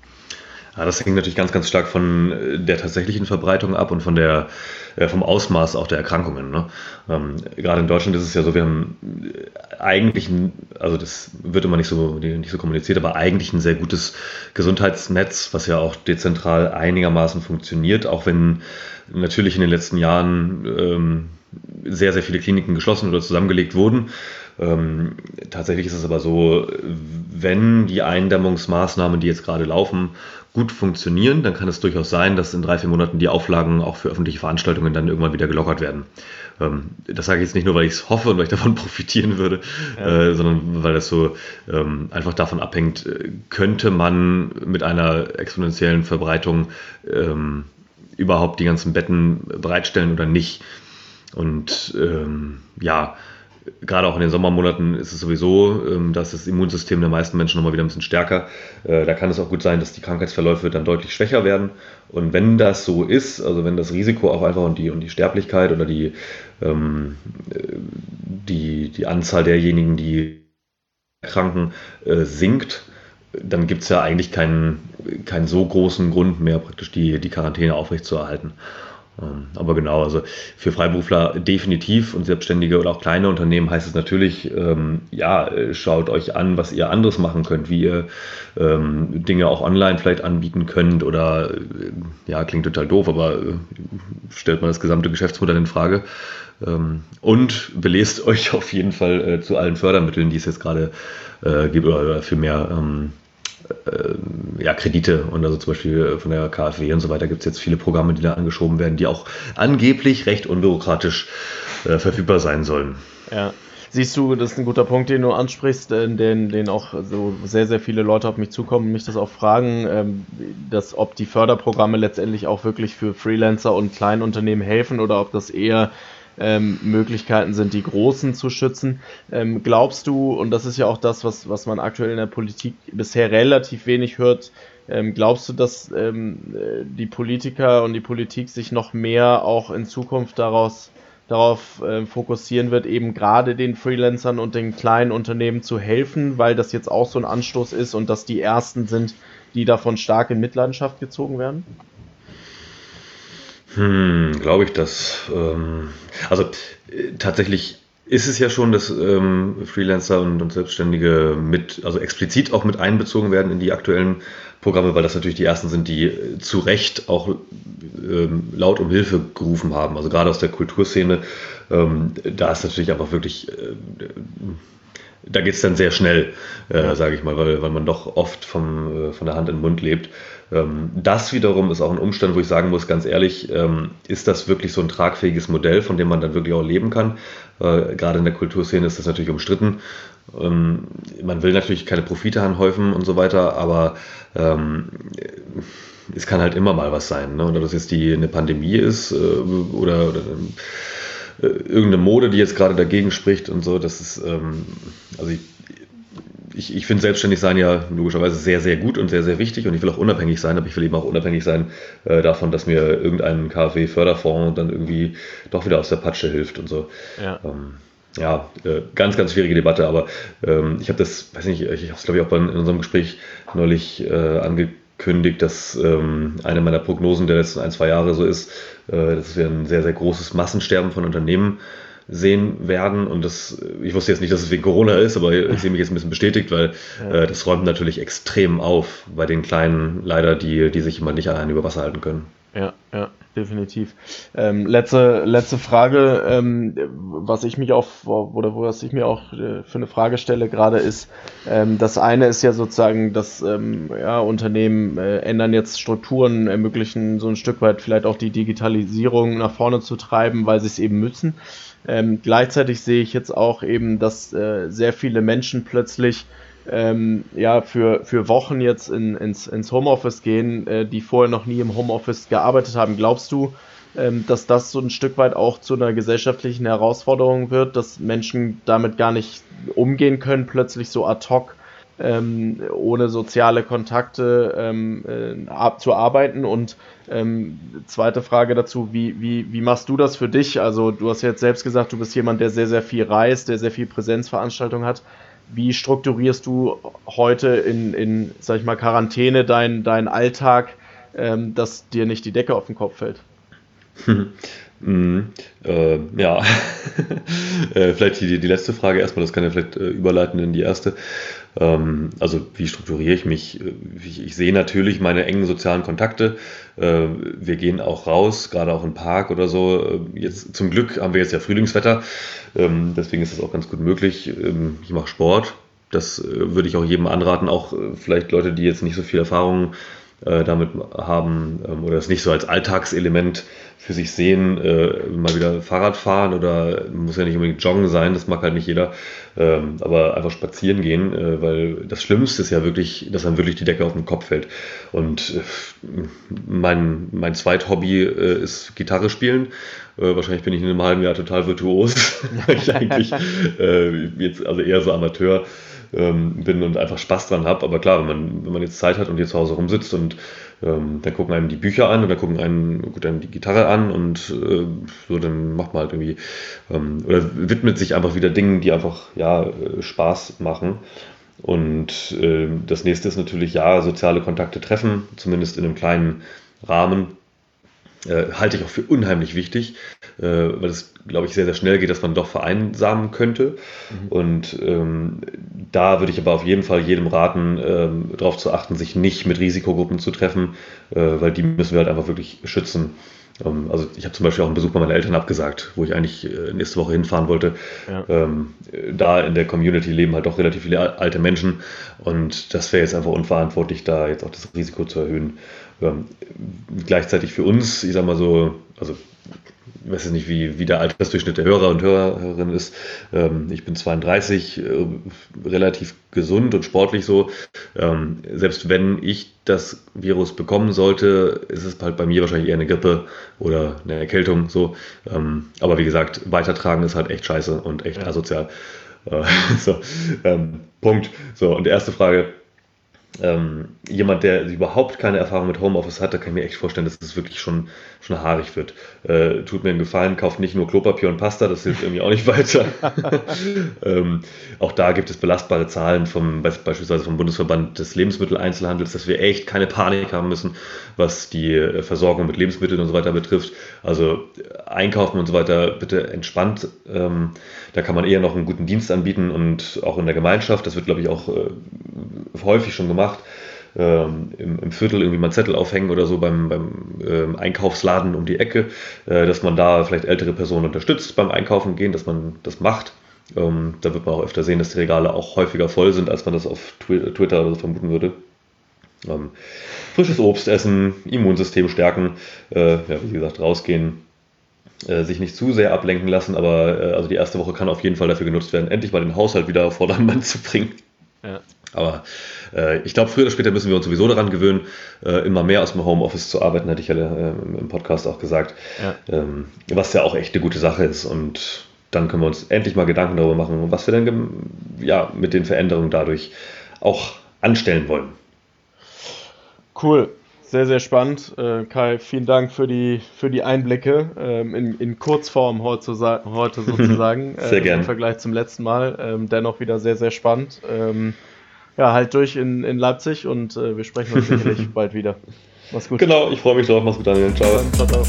Ja, das hängt natürlich ganz, ganz stark von der tatsächlichen Verbreitung ab und von der, äh, vom Ausmaß auch der Erkrankungen. Ne? Ähm, gerade in Deutschland ist es ja so, wir haben eigentlich, ein, also das wird immer nicht so, nicht so kommuniziert, aber eigentlich ein sehr gutes Gesundheitsnetz, was ja auch dezentral einigermaßen funktioniert, auch wenn natürlich in den letzten Jahren ähm, sehr, sehr viele Kliniken geschlossen oder zusammengelegt wurden. Ähm, tatsächlich ist es aber so, wenn die Eindämmungsmaßnahmen, die jetzt gerade laufen, gut funktionieren, dann kann es durchaus sein, dass in drei, vier Monaten die Auflagen auch für öffentliche Veranstaltungen dann irgendwann wieder gelockert werden. Ähm, das sage ich jetzt nicht nur, weil ich es hoffe und weil ich davon profitieren würde, ja. äh, sondern weil das so ähm, einfach davon abhängt, könnte man mit einer exponentiellen Verbreitung ähm, überhaupt die ganzen Betten bereitstellen oder nicht. Und ähm, ja, gerade auch in den Sommermonaten ist es sowieso, ähm, dass das Immunsystem der meisten Menschen nochmal wieder ein bisschen stärker. Äh, da kann es auch gut sein, dass die Krankheitsverläufe dann deutlich schwächer werden. Und wenn das so ist, also wenn das Risiko auch einfach und die, und die Sterblichkeit oder die, ähm, die, die Anzahl derjenigen, die erkranken, äh, sinkt, dann gibt es ja eigentlich keinen, keinen so großen Grund mehr, praktisch die, die Quarantäne aufrechtzuerhalten. Aber genau, also für Freiberufler definitiv und Selbstständige oder auch kleine Unternehmen heißt es natürlich, ähm, ja, schaut euch an, was ihr anderes machen könnt, wie ihr ähm, Dinge auch online vielleicht anbieten könnt oder, äh, ja, klingt total doof, aber äh, stellt mal das gesamte Geschäftsmodell in Frage ähm, und belest euch auf jeden Fall äh, zu allen Fördermitteln, die es jetzt gerade äh, gibt oder, oder für mehr ähm, ja, Kredite und also zum Beispiel von der KfW und so weiter gibt es jetzt viele Programme, die da angeschoben werden, die auch angeblich recht unbürokratisch äh, verfügbar sein sollen. Ja, siehst du, das ist ein guter Punkt, den du ansprichst, den, den auch so sehr, sehr viele Leute auf mich zukommen und mich das auch fragen, ähm, dass ob die Förderprogramme letztendlich auch wirklich für Freelancer und Kleinunternehmen helfen oder ob das eher Ähm, Möglichkeiten sind, die Großen zu schützen. Ähm, glaubst du, und das ist ja auch das, was, was man aktuell in der Politik bisher relativ wenig hört, Ähm, glaubst du, dass ähm, äh, die Politiker und die Politik sich noch mehr auch in Zukunft daraus, darauf äh, fokussieren wird, eben gerade den Freelancern und den kleinen Unternehmen zu helfen, weil das jetzt auch so ein Anstoß ist und dass die Ersten sind, die davon stark in Mitleidenschaft gezogen werden? Hm, glaube ich das. Ähm, also äh, tatsächlich ist es ja schon, dass ähm, Freelancer und, und Selbstständige mit, also explizit auch mit einbezogen werden in die aktuellen Programme, weil das natürlich die ersten sind, die äh, zu Recht auch ähm, laut um Hilfe gerufen haben. Also gerade aus der Kulturszene, ähm, da ist natürlich einfach wirklich, äh, da geht es dann sehr schnell, äh, Ja. sage ich mal, weil, weil man doch oft vom, äh, von der Hand in den Mund lebt. Ähm, das wiederum ist auch ein Umstand, wo ich sagen muss, ganz ehrlich, ähm, ist das wirklich so ein tragfähiges Modell, von dem man dann wirklich auch leben kann? Äh, gerade in der Kulturszene ist das natürlich umstritten. Ähm, man will natürlich keine Profite anhäufen und so weiter, aber ähm, es kann halt immer mal was sein. Ne? Und ob das jetzt die, eine Pandemie ist äh, oder, oder äh, irgendeine Mode, die jetzt gerade dagegen spricht und so, das ist, ähm, also ich, ich, ich finde selbstständig sein ja logischerweise sehr, sehr gut und sehr, sehr wichtig und ich will auch unabhängig sein, aber ich will eben auch unabhängig sein äh, davon, dass mir irgendein KfW-Förderfonds dann irgendwie doch wieder aus der Patsche hilft und so. Ja. Ähm, ja, äh, ganz, ganz schwierige Debatte, aber ähm, ich habe das, weiß nicht, ich habe es glaube ich auch bei, in unserem Gespräch neulich äh, angekündigt, dass ähm, eine meiner Prognosen der letzten ein, zwei Jahre so ist, äh, dass wir ein sehr, sehr großes Massensterben von Unternehmen sehen werden und das, ich wusste jetzt nicht, dass es wegen Corona ist, aber ich sehe mich jetzt ein bisschen bestätigt, weil Ja. äh, das räumt natürlich extrem auf bei den Kleinen leider, die, die sich immer nicht allein über Wasser halten können. Ja, ja, definitiv. Ähm, letzte, letzte Frage, ähm, was ich mich auch, oder was ich mir auch äh, für eine Frage stelle gerade ist, ähm, das eine ist ja sozusagen, dass ähm, ja, Unternehmen äh, ändern jetzt Strukturen, ermöglichen so ein Stück weit vielleicht auch die Digitalisierung nach vorne zu treiben, weil sie es eben müssen. Ähm, gleichzeitig sehe ich jetzt auch eben, dass äh, sehr viele Menschen plötzlich ähm, ja, für, für Wochen jetzt in, ins, ins Homeoffice gehen, äh, die vorher noch nie im Homeoffice gearbeitet haben. Glaubst du, ähm, dass das so ein Stück weit auch zu einer gesellschaftlichen Herausforderung wird, dass Menschen damit gar nicht umgehen können, plötzlich so ad hoc, ähm, ohne soziale Kontakte ähm, äh, ab, zu arbeiten? Und ähm, zweite Frage dazu, wie, wie, wie machst du das für dich? Also du hast ja jetzt selbst gesagt, du bist jemand, der sehr, sehr viel reist, der sehr viel Präsenzveranstaltungen hat. Wie strukturierst du heute in, in, sag ich mal, Quarantäne deinen dein Alltag, ähm, dass dir nicht die Decke auf den Kopf fällt? Mhm. Äh, ja, äh, vielleicht die, die letzte Frage erstmal, das kann ja vielleicht äh, überleiten in die erste. Ähm, also wie strukturiere ich mich? Ich, ich sehe natürlich meine engen sozialen Kontakte. Äh, wir gehen auch raus, gerade auch im Park oder so. Äh, Jetzt zum Glück haben wir jetzt ja Frühlingswetter, ähm, deswegen ist das auch ganz gut möglich. Ähm, ich mache Sport. Das äh, würde ich auch jedem anraten, auch äh, vielleicht Leute, die jetzt nicht so viel Erfahrung äh, damit haben ähm, oder es nicht so als Alltagselement für sich sehen, äh, mal wieder Fahrrad fahren oder muss ja nicht unbedingt joggen sein, das mag halt nicht jeder, ähm, aber einfach spazieren gehen, äh, weil das Schlimmste ist ja wirklich, dass einem wirklich die Decke auf den Kopf fällt. Und äh, mein, mein Zweithobby äh, ist Gitarre spielen. Äh, wahrscheinlich bin ich in einem halben Jahr total virtuos, weil ich eigentlich äh, jetzt also eher so Amateur ähm, bin und einfach Spaß dran habe. Aber klar, wenn man, wenn man jetzt Zeit hat und hier zu Hause rumsitzt und ähm, dann gucken einem die Bücher an und dann gucken einem, guckt einem die Gitarre an und äh, so, dann macht man halt irgendwie ähm, oder widmet sich einfach wieder Dingen, die einfach ja äh, Spaß machen. Und äh, das nächste ist natürlich ja soziale Kontakte treffen, zumindest in einem kleinen Rahmen. Äh, halte ich auch für unheimlich wichtig, äh, weil es, glaube ich, sehr, sehr schnell geht, dass man doch vereinsamen könnte. Mhm. Und ähm, da würde ich aber auf jeden Fall jedem raten, ähm, darauf zu achten, sich nicht mit Risikogruppen zu treffen, äh, weil die müssen wir halt einfach wirklich schützen. Ähm, also ich habe zum Beispiel auch einen Besuch bei meinen Eltern abgesagt, wo ich eigentlich äh, nächste Woche hinfahren wollte. Ja. Ähm, da in der Community leben halt doch relativ viele alte Menschen und das wäre jetzt einfach unverantwortlich, da jetzt auch das Risiko zu erhöhen. Ähm, gleichzeitig für uns, ich sag mal so, also ich weiß jetzt nicht, wie, wie der Altersdurchschnitt der Hörer und Hörerinnen ist. Ähm, ich bin zweiunddreißig, äh, relativ gesund und sportlich so. Ähm, selbst wenn ich das Virus bekommen sollte, ist es halt bei mir wahrscheinlich eher eine Grippe oder eine Erkältung so. Ähm, aber wie gesagt, weitertragen ist halt echt scheiße und echt Ja. asozial. Äh, so, ähm, Punkt. So, und die erste Frage. Ähm, jemand, der überhaupt keine Erfahrung mit Homeoffice hat, da kann ich mir echt vorstellen, dass das wirklich schon, schon haarig wird. Äh, tut mir einen Gefallen, kauft nicht nur Klopapier und Pasta, das hilft irgendwie auch nicht weiter. ähm, auch da gibt es belastbare Zahlen vom, beispielsweise vom Bundesverband des Lebensmitteleinzelhandels, dass wir echt keine Panik haben müssen, was die äh, Versorgung mit Lebensmitteln und so weiter betrifft. Also äh, einkaufen und so weiter bitte entspannt. Ähm, da kann man eher noch einen guten Dienst anbieten und auch in der Gemeinschaft. Das wird, glaube ich, auch äh, häufig schon gemacht. Ähm, im, im Viertel irgendwie mal einen Zettel aufhängen oder so beim, beim ähm, Einkaufsladen um die Ecke, äh, dass man da vielleicht ältere Personen unterstützt beim Einkaufen gehen, dass man das macht. Ähm, da wird man auch öfter sehen, dass die Regale auch häufiger voll sind, als man das auf Twi- Twitter oder so vermuten würde. Ähm, frisches Obst essen, Immunsystem stärken, äh, ja, wie gesagt, rausgehen, äh, sich nicht zu sehr ablenken lassen, aber äh, also die erste Woche kann auf jeden Fall dafür genutzt werden, endlich mal den Haushalt wieder auf Vordermann zu bringen. Ja. Aber äh, ich glaube, früher oder später müssen wir uns sowieso daran gewöhnen, äh, immer mehr aus dem Homeoffice zu arbeiten, hatte ich ja äh, im Podcast auch gesagt, Ja. ähm, was ja auch echt eine gute Sache ist. Und dann können wir uns endlich mal Gedanken darüber machen, was wir denn gem- ja, mit den Veränderungen dadurch auch anstellen wollen. Cool, sehr, sehr spannend. Äh, Kai, vielen Dank für die, für die Einblicke ähm, in, in Kurzform heute, soza- heute sozusagen Sehr äh, gern. im Vergleich zum letzten Mal. Ähm, dennoch wieder sehr, sehr spannend. Ähm, ja, halt durch in, in Leipzig und äh, wir sprechen uns sicherlich bald wieder. Mach's gut. Genau, ich freue mich drauf. Mach's gut, Daniel. Ciao. Dann, ciao, ciao.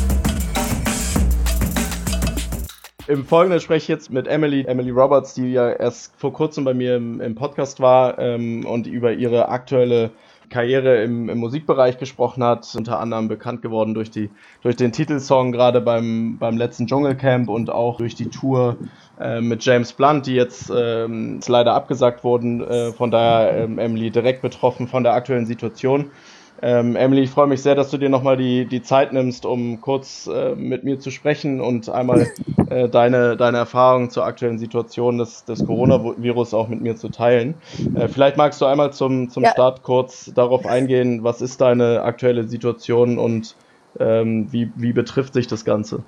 Im Folgenden spreche ich jetzt mit Emily, Emily Roberts, die ja erst vor kurzem bei mir im, im Podcast war ähm, und über ihre aktuelle Karriere im, im Musikbereich gesprochen hat, unter anderem bekannt geworden durch die durch den Titelsong gerade beim beim letzten Dschungelcamp und auch durch die Tour äh, mit James Blunt, die jetzt ähm, leider abgesagt wurden. Äh, von daher ähm, Emily direkt betroffen von der aktuellen Situation. Ähm, Emily, ich freue mich sehr, dass du dir nochmal die, die Zeit nimmst, um kurz äh, mit mir zu sprechen und einmal äh, deine, deine Erfahrungen zur aktuellen Situation des, des Coronavirus auch mit mir zu teilen. Äh, vielleicht magst du einmal zum, zum Ja. Start kurz darauf eingehen, was ist deine aktuelle Situation und ähm, wie, wie betrifft sich das Ganze?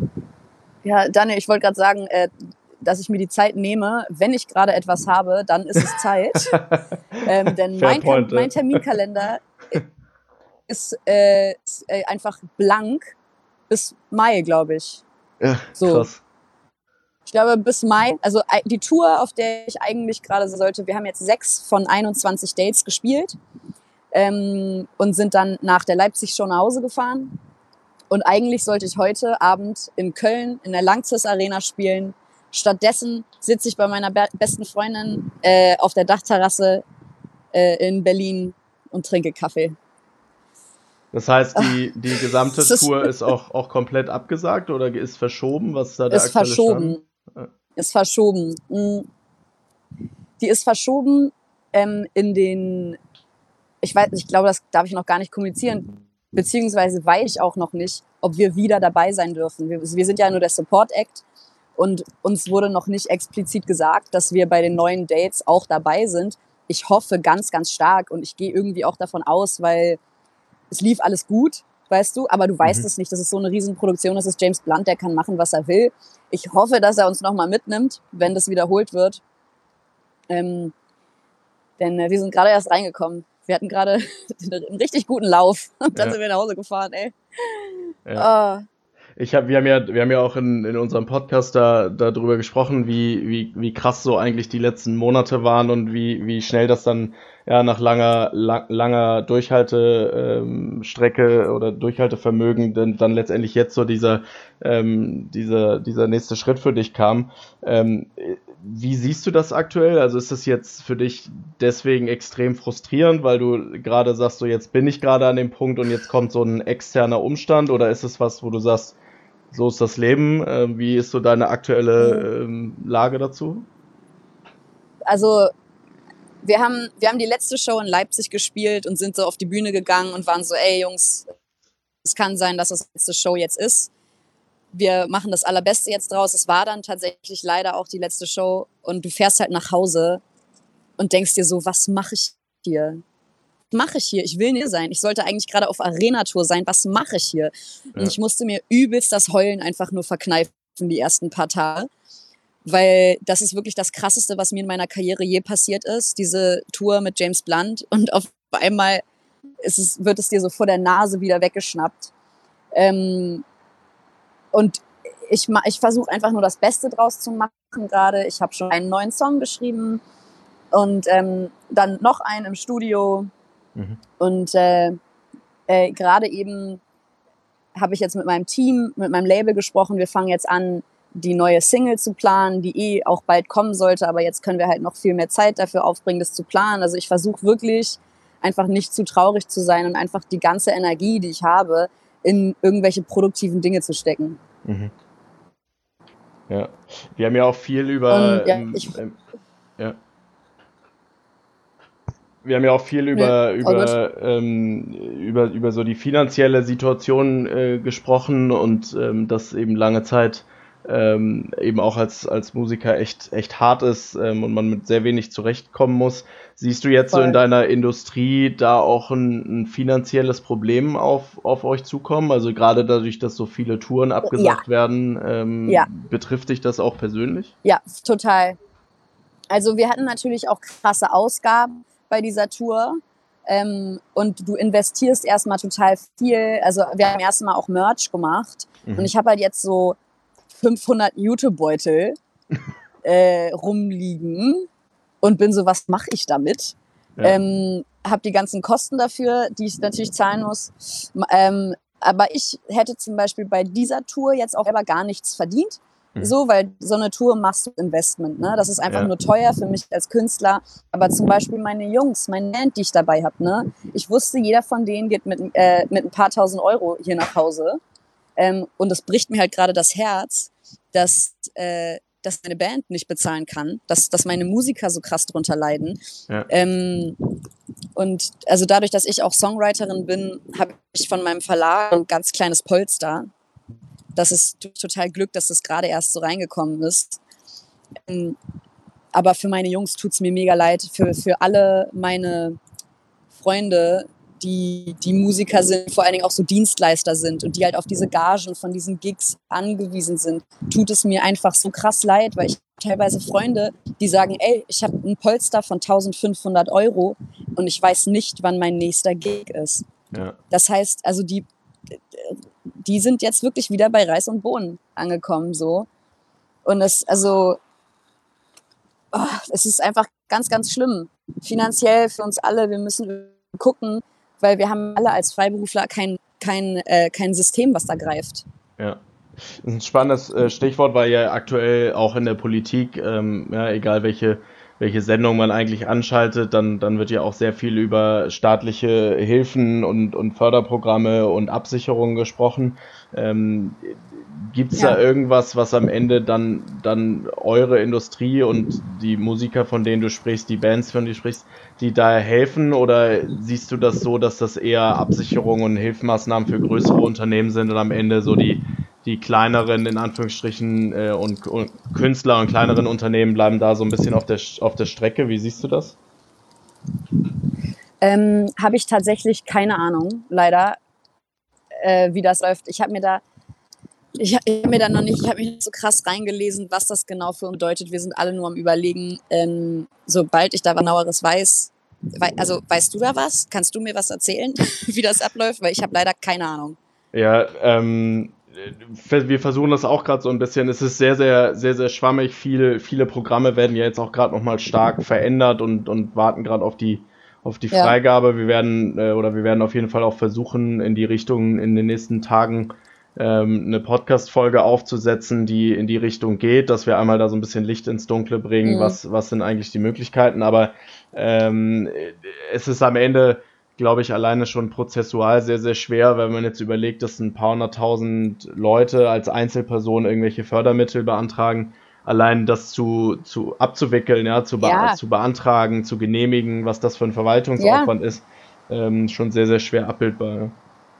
Ja, Daniel, ich wollte gerade sagen, äh, dass ich mir die Zeit nehme. Wenn ich gerade etwas habe, dann ist es Zeit. ähm, denn Fair mein, point, mein ja. Terminkalender ist, äh, ist äh, einfach blank bis Mai, glaube ich. Ja, So. krass. Ich glaube, bis Mai, also ei- die Tour, auf der ich eigentlich gerade sollte, wir haben jetzt sechs von einundzwanzig Dates gespielt ähm, und sind dann nach der Leipzig-Show nach Hause gefahren. Und eigentlich sollte ich heute Abend in Köln in der Lanxess Arena spielen. Stattdessen sitze ich bei meiner be- besten Freundin äh, auf der Dachterrasse äh, in Berlin und trinke Kaffee. Das heißt, die, die gesamte Es ist- Tour ist auch, auch komplett abgesagt oder ist verschoben? Was ist da der Ist aktuelle verschoben. Stand? Ja. Ist verschoben. Mm. Die ist verschoben ähm, in den, ich weiß nicht, ich glaube, das darf ich noch gar nicht kommunizieren, beziehungsweise weiß ich auch noch nicht, ob wir wieder dabei sein dürfen. Wir, wir sind ja nur der Support Act und uns wurde noch nicht explizit gesagt, dass wir bei den neuen Dates auch dabei sind. Ich hoffe ganz, ganz stark und ich gehe irgendwie auch davon aus, weil es lief alles gut, weißt du, aber du weißt Mhm. es nicht. Das ist so eine Riesenproduktion, das ist James Blunt, der kann machen, was er will. Ich hoffe, dass er uns nochmal mitnimmt, wenn das wiederholt wird. Ähm, denn äh, wir sind gerade erst reingekommen. Wir hatten gerade einen richtig guten Lauf und dann Ja. sind wir nach Hause gefahren, ey. Ja. Ah, Ich hab, wir haben ja, wir haben ja auch in, in unserem Podcast da darüber gesprochen, wie, wie, wie krass so eigentlich die letzten Monate waren und wie, wie schnell das dann ja nach langer, lang, langer Durchhaltestrecke ähm, Strecke oder Durchhaltevermögen dann, dann letztendlich jetzt so dieser, ähm, dieser, dieser nächste Schritt für dich kam. Ähm, wie siehst du das aktuell? Also ist das jetzt für dich deswegen extrem frustrierend, weil du gerade sagst, so jetzt bin ich gerade an dem Punkt und jetzt kommt so ein externer Umstand, oder ist es was, wo du sagst, so ist das Leben? Ähm, wie ist so deine aktuelle ähm, Lage dazu? also wir haben, wir haben die letzte Show in Leipzig gespielt und sind so auf die Bühne gegangen und waren so, ey Jungs, es kann sein, dass das letzte Show jetzt ist. Wir machen das Allerbeste jetzt draus. Es war dann tatsächlich leider auch die letzte Show und du fährst halt nach Hause und denkst dir so, was mache ich hier? Was mache ich hier? Ich will hier sein. Ich sollte eigentlich gerade auf Arena-Tour sein. Was mache ich hier? Und Ja. ich musste mir übelst das Heulen einfach nur verkneifen die ersten paar Tage. Weil das ist wirklich das Krasseste, was mir in meiner Karriere je passiert ist. Diese Tour mit James Blunt. Und auf einmal ist es, wird es dir so vor der Nase wieder weggeschnappt. Ähm, und ich, ich versuche einfach nur das Beste draus zu machen gerade. Ich habe schon einen neuen Song geschrieben und ähm, dann noch einen im Studio. Mhm. Und äh, äh, gerade eben habe ich jetzt mit meinem Team, mit meinem Label gesprochen. Wir fangen jetzt an, die neue Single zu planen, die eh auch bald kommen sollte. Aber jetzt können wir halt noch viel mehr Zeit dafür aufbringen, das zu planen. Also ich versuche wirklich einfach nicht zu traurig zu sein und einfach die ganze Energie, die ich habe, in irgendwelche produktiven Dinge zu stecken. Mhm. Ja, wir haben ja auch viel über, Und, ja, ähm, ich, ähm, ja. Wir haben ja auch viel über, nee, über, ähm, über, über so die finanzielle Situation äh, gesprochen und ähm, dass eben lange Zeit ähm, eben auch als, als Musiker echt, echt hart ist ähm, und man mit sehr wenig zurechtkommen muss. Siehst du jetzt voll. so in deiner Industrie da auch ein, ein finanzielles Problem auf, auf euch zukommen? Also gerade dadurch, dass so viele Touren abgesagt Ja. werden, ähm, Ja. betrifft dich das auch persönlich? Ja, total. Also wir hatten natürlich auch krasse Ausgaben bei dieser Tour. Ähm, und du investierst erstmal total viel. Also wir haben erstmal auch Merch gemacht. Mhm. Und ich habe halt jetzt so fünfhundert Jutebeutel äh, rumliegen und bin so, was mache ich damit? Ja. Ähm, habe die ganzen Kosten dafür, die ich natürlich zahlen muss. Ähm, aber ich hätte zum Beispiel bei dieser Tour jetzt auch selber gar nichts verdient. So, weil so eine Tour machst du Investment, ne? Das ist einfach ja. nur teuer für mich als Künstler. Aber zum Beispiel meine Jungs, meine Band, die ich dabei habe, ne? Ich wusste, jeder von denen geht mit, äh, mit ein paar tausend Euro hier nach Hause. Ähm, und es bricht mir halt gerade das Herz, dass, äh, dass meine Band nicht bezahlen kann, dass, dass meine Musiker so krass drunter leiden. Ja. Ähm, und also dadurch, dass ich auch Songwriterin bin, habe ich von meinem Verlag ein ganz kleines Polster. Das ist total Glück, dass das gerade erst so reingekommen ist. Ähm, aber für meine Jungs tut's mir mega leid. Für, für alle meine Freunde, die, die Musiker sind, vor allen Dingen auch so Dienstleister sind und die halt auf diese Gagen von diesen Gigs angewiesen sind, tut es mir einfach so krass leid, weil ich teilweise Freunde, die sagen, ey, ich habe ein Polster von eintausendfünfhundert Euro und ich weiß nicht, wann mein nächster Gig ist. Ja. Das heißt, also die die sind jetzt wirklich wieder bei Reis und Bohnen angekommen, so. Und es, also, oh, es ist einfach ganz, ganz schlimm. Finanziell für uns alle. Wir müssen gucken, weil wir haben alle als Freiberufler kein, kein, äh, kein System, was da greift. Ja. Das ist ein spannendes äh, Stichwort, weil ja aktuell auch in der Politik, ähm, ja, egal welche welche Sendung man eigentlich anschaltet, dann, dann wird ja auch sehr viel über staatliche Hilfen und, und Förderprogramme und Absicherungen gesprochen. Ähm, Gibt es ja. da irgendwas, was am Ende dann, dann eure Industrie und die Musiker, von denen du sprichst, die Bands, von denen du sprichst, die da helfen? Oder siehst du das so, dass das eher Absicherungen und Hilfsmaßnahmen für größere Unternehmen sind und am Ende so die die kleineren, in Anführungsstrichen, äh, und, und Künstler und kleineren Unternehmen bleiben da so ein bisschen auf der, auf der Strecke. Wie siehst du das? Ähm, habe ich tatsächlich keine Ahnung, leider, äh, wie das läuft. Ich habe mir da, ich, ich habe mir da noch nicht, ich habe mich nicht so krass reingelesen, was das genau für uns bedeutet. Wir sind alle nur am Überlegen. Ähm, sobald ich da was genaueres weiß, wei- also weißt du da was? Kannst du mir was erzählen, wie das abläuft? Weil ich habe leider keine Ahnung. Ja, ähm, wir versuchen das auch gerade so ein bisschen. Es ist sehr, sehr, sehr, sehr schwammig. Viele, viele Programme werden ja jetzt auch gerade nochmal stark verändert und, und warten gerade auf die, auf die Ja. Freigabe. Wir werden, äh, oder wir werden auf jeden Fall auch versuchen, in die Richtung in den nächsten Tagen ähm, eine Podcast-Folge aufzusetzen, die in die Richtung geht, dass wir einmal da so ein bisschen Licht ins Dunkle bringen. Mhm. Was, was sind eigentlich die Möglichkeiten? Aber ähm, es ist am Ende, glaube ich, alleine schon prozessual sehr, sehr schwer, wenn man jetzt überlegt, dass ein paar hunderttausend Leute als Einzelperson irgendwelche Fördermittel beantragen, allein das zu, zu abzuwickeln, ja, zu, be- Ja. zu beantragen, zu genehmigen, was das für ein Verwaltungsaufwand Ja. ist, ähm, schon sehr, sehr schwer abbildbar. Ja.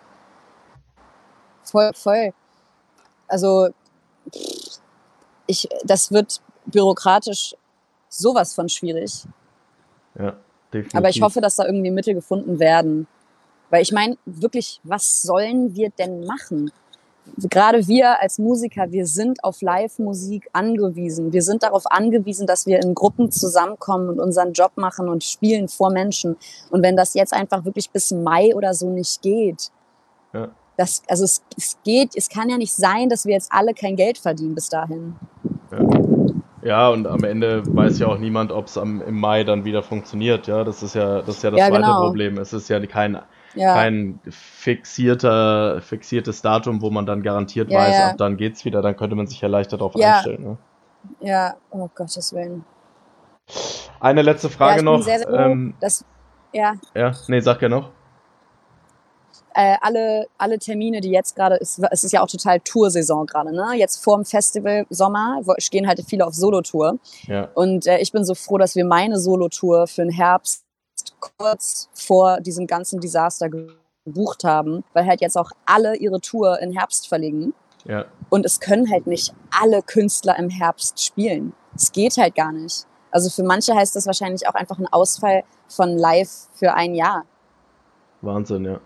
Voll, voll. Also ich, das wird bürokratisch sowas von schwierig. Ja, definitiv. Aber ich hoffe, dass da irgendwie Mittel gefunden werden. Weil ich meine, wirklich, was sollen wir denn machen? gerade wir als Musiker, wir sind auf Live-Musik angewiesen. Wir sind darauf angewiesen, dass wir in Gruppen zusammenkommen und unseren Job machen und spielen vor Menschen. Und wenn das jetzt einfach wirklich bis Mai oder so nicht geht, Ja. das, also es, es geht, es kann ja nicht sein, dass wir jetzt alle kein Geld verdienen bis dahin. Ja. Ja, und am Ende weiß ja auch niemand, ob es im Mai dann wieder funktioniert. Ja, das ist ja das ist ja das Ja, zweite genau. Problem. Es ist ja kein, Ja, kein fixierter, fixiertes Datum, wo man dann garantiert Ja, weiß, ja. ab dann geht's wieder. Dann könnte man sich ja leichter darauf Ja. einstellen. Ne? ja, oh Gottes Willen. Eine letzte Ja, Frage ich noch. bin sehr, sehr froh, ähm, dass, ja, ja, nee, sag ja noch. äh, alle, alle Termine, die jetzt gerade, es, es ist ja auch total Toursaison gerade, ne? Jetzt vor dem Festival Sommer wo- gehen halt viele auf Solotour. Ja, Und äh, ich bin so froh, dass wir meine Solotour für den Herbst kurz vor diesem ganzen Desaster gebucht haben, weil halt jetzt auch alle ihre Tour in Herbst verlegen. ja. Und es können halt nicht alle Künstler im Herbst spielen. Es geht halt gar nicht. Also für manche heißt das wahrscheinlich auch einfach ein Ausfall von live für ein Jahr. Wahnsinn, ja.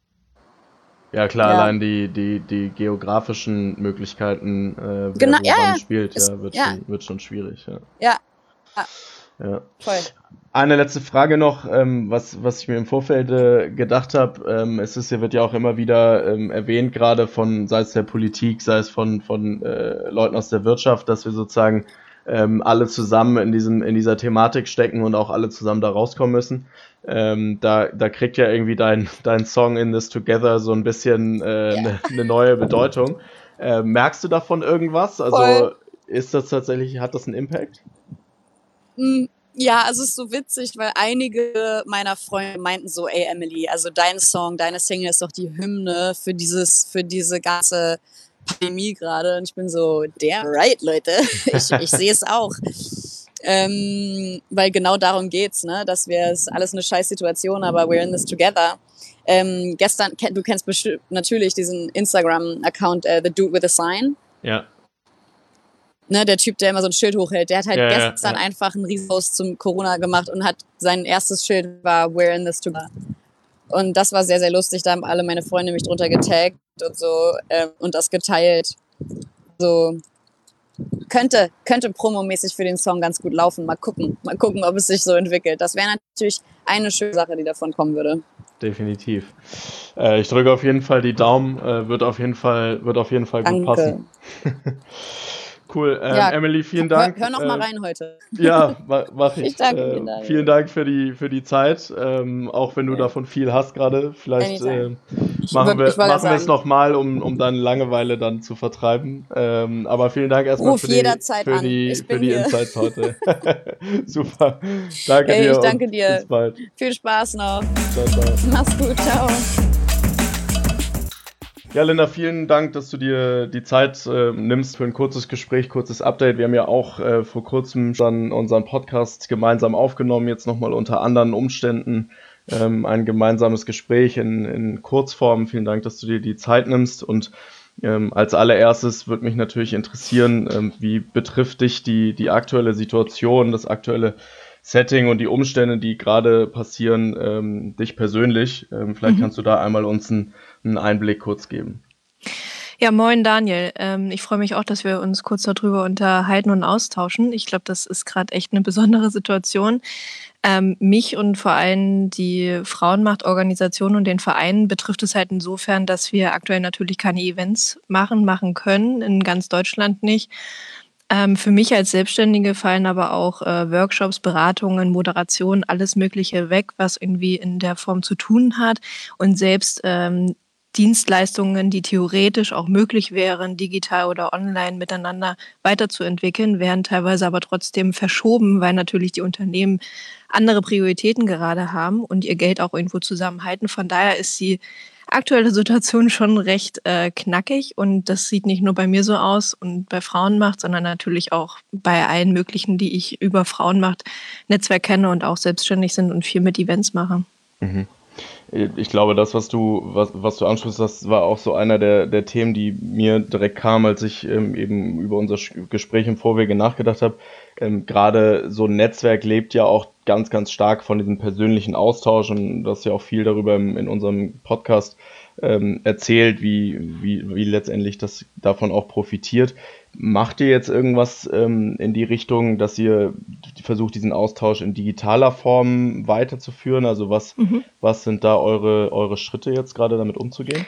Ja, klar, Ja. allein die, die, die geografischen Möglichkeiten, äh, wer Genau, wo ja, wann ja. spielt, Es- ja, wird, ja. Schon, wird schon schwierig. Ja. Ja, Ja. voll. Eine letzte Frage noch, ähm, was, was ich mir im Vorfeld äh, gedacht habe. Ähm, es ist, ja- wird ja auch immer wieder ähm, erwähnt, gerade von, sei es der Politik, sei es von, von äh, Leuten aus der Wirtschaft, dass wir sozusagen ähm, alle zusammen in diesem, in dieser Thematik stecken und auch alle zusammen da rauskommen müssen. Ähm, da, da kriegt ja irgendwie dein, dein Song In This Together so ein bisschen eine äh, ne, ne neue Bedeutung. Äh, merkst du davon irgendwas? Also Voll. ist das tatsächlich, hat das einen Impact? Mm, Ja, also es ist so witzig, weil einige meiner Freunde meinten so, ey Emily, also dein Song, deine Single ist doch die Hymne für dieses, für diese ganze Pandemie gerade. Und ich bin so, damn right, Leute. Ich, ich sehe es auch. Ähm, weil genau darum geht's, ne? Dass wir, es ist alles eine scheiß Situation, aber we're in this together. Ähm, gestern, ken- du kennst bestimmt natürlich diesen Instagram-Account, äh, The Dude with a Sign. Ja. Ne, der Typ, der immer so ein Schild hochhält, der hat halt Ja, ja, gestern ja. einfach einen Riesenpost zum Corona gemacht und hat sein erstes Schild war We're in this together. Und das war sehr, sehr lustig. Da haben alle meine Freunde mich drunter getaggt und so ähm, und das geteilt. So könnte, könnte promomäßig für den Song ganz gut laufen. Mal gucken, mal gucken, ob es sich so entwickelt. Das wäre natürlich eine schöne Sache, die davon kommen würde. Definitiv. Äh, ich drücke auf jeden Fall die Daumen. Äh, wird auf jeden Fall, wird auf jeden Fall gut Danke. passen. Cool. Ähm, Ja, Emily, vielen Dank. Hör, hör noch mal Äh, rein heute. Ja, ma, mach ich. Ich danke äh, dir, Daniel. Vielen Dank für die, für die Zeit. Ähm, auch wenn du Ja. davon viel hast gerade. Vielleicht äh, Anytime. Ich machen würd- wir, ich wollte machen wir es sagen. nochmal, um, um deine Langeweile dann zu vertreiben. Ähm, aber vielen Dank erstmal Ruf für die, jederzeit für an. die, Ich für bin die hier. Insights heute. Super. Danke Ey, dir. ich danke und dir. Bis bald. Viel Spaß noch. Ciao, ciao. Mach's gut. Ciao. Ja, Linda, vielen Dank, dass du dir die Zeit äh, nimmst für ein kurzes Gespräch, kurzes Update. Wir haben ja auch äh, vor kurzem schon unseren Podcast gemeinsam aufgenommen, jetzt nochmal unter anderen Umständen ähm, ein gemeinsames Gespräch in, in Kurzform. Vielen Dank, dass du dir die Zeit nimmst. Und ähm, als allererstes würde mich natürlich interessieren, ähm, wie betrifft dich die, die aktuelle Situation, das aktuelle Setting und die Umstände, die gerade passieren, ähm, dich persönlich. Ähm, vielleicht Mhm. kannst du da einmal uns einen, einen Einblick kurz geben. Ja, moin Daniel. Ähm, ich freue mich auch, dass wir uns kurz darüber unterhalten und austauschen. Ich glaube, das ist gerade echt eine besondere Situation. Ähm, mich und vor allem die Frauenmachtorganisation und den Verein betrifft es halt insofern, dass wir aktuell natürlich keine Events machen, machen können, in ganz Deutschland nicht. Ähm, für mich als Selbstständige fallen aber auch äh, Workshops, Beratungen, Moderation, alles Mögliche weg, was irgendwie in der Form zu tun hat. Und selbst ähm, Dienstleistungen, die theoretisch auch möglich wären, digital oder online miteinander weiterzuentwickeln, werden teilweise aber trotzdem verschoben, weil natürlich die Unternehmen andere Prioritäten gerade haben und ihr Geld auch irgendwo zusammenhalten. Von daher ist die aktuelle Situation schon recht äh, knackig und das sieht nicht nur bei mir so aus und bei Frauenmacht, sondern natürlich auch bei allen möglichen, die ich über Frauenmacht-Netzwerk kenne und auch selbstständig sind und viel mit Events machen. Mhm. Ich glaube, das, was du, was, was du ansprichst, das war auch so einer der, der Themen, die mir direkt kamen, als ich ähm, eben über unser Sch- Gespräch im Vorwege nachgedacht habe. Ähm, gerade so ein Netzwerk lebt ja auch ganz, ganz stark von diesem persönlichen Austausch und das ist ja auch viel darüber im, in unserem Podcast ähm, erzählt, wie, wie, wie letztendlich das davon auch profitiert. Macht ihr jetzt irgendwas ähm, in die Richtung, dass ihr versucht, diesen Austausch in digitaler Form weiterzuführen? Also was, Mhm. was sind da eure, eure Schritte jetzt gerade, damit umzugehen?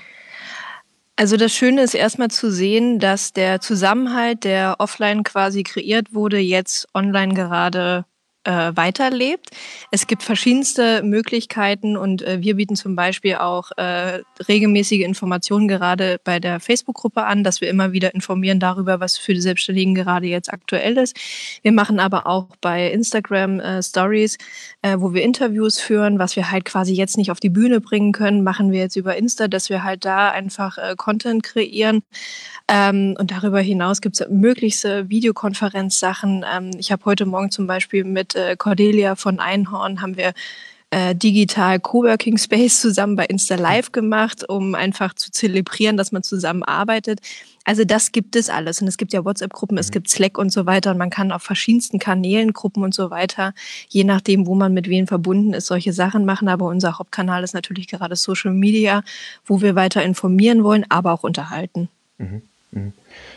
Also das Schöne ist erstmal zu sehen, dass der Zusammenhalt, der offline quasi kreiert wurde, jetzt online gerade äh, weiterlebt. Es gibt verschiedenste Möglichkeiten und äh, wir bieten zum Beispiel auch äh, regelmäßige Informationen gerade bei der Facebook-Gruppe an, dass wir immer wieder informieren darüber, was für die Selbstständigen gerade jetzt aktuell ist. Wir machen aber auch bei Instagram äh, Stories, äh, wo wir Interviews führen, was wir halt quasi jetzt nicht auf die Bühne bringen können, machen wir jetzt über Insta, dass wir halt da einfach äh, Content kreieren. Ähm, und darüber hinaus gibt es möglichste Videokonferenzsachen. Ähm, ich habe heute Morgen zum Beispiel mit äh, Cordelia von Einhorn haben wir äh, digital Coworking Space zusammen bei Insta Live gemacht, um einfach zu zelebrieren, dass man zusammen arbeitet. Also das gibt es alles. Und es gibt ja WhatsApp-Gruppen, mhm. es gibt Slack und so weiter. Und man kann auf verschiedensten Kanälen, Gruppen und so weiter, je nachdem, wo man mit wem verbunden ist, solche Sachen machen. Aber unser Hauptkanal ist natürlich gerade Social Media, wo wir weiter informieren wollen, aber auch unterhalten. Mhm. Mhm.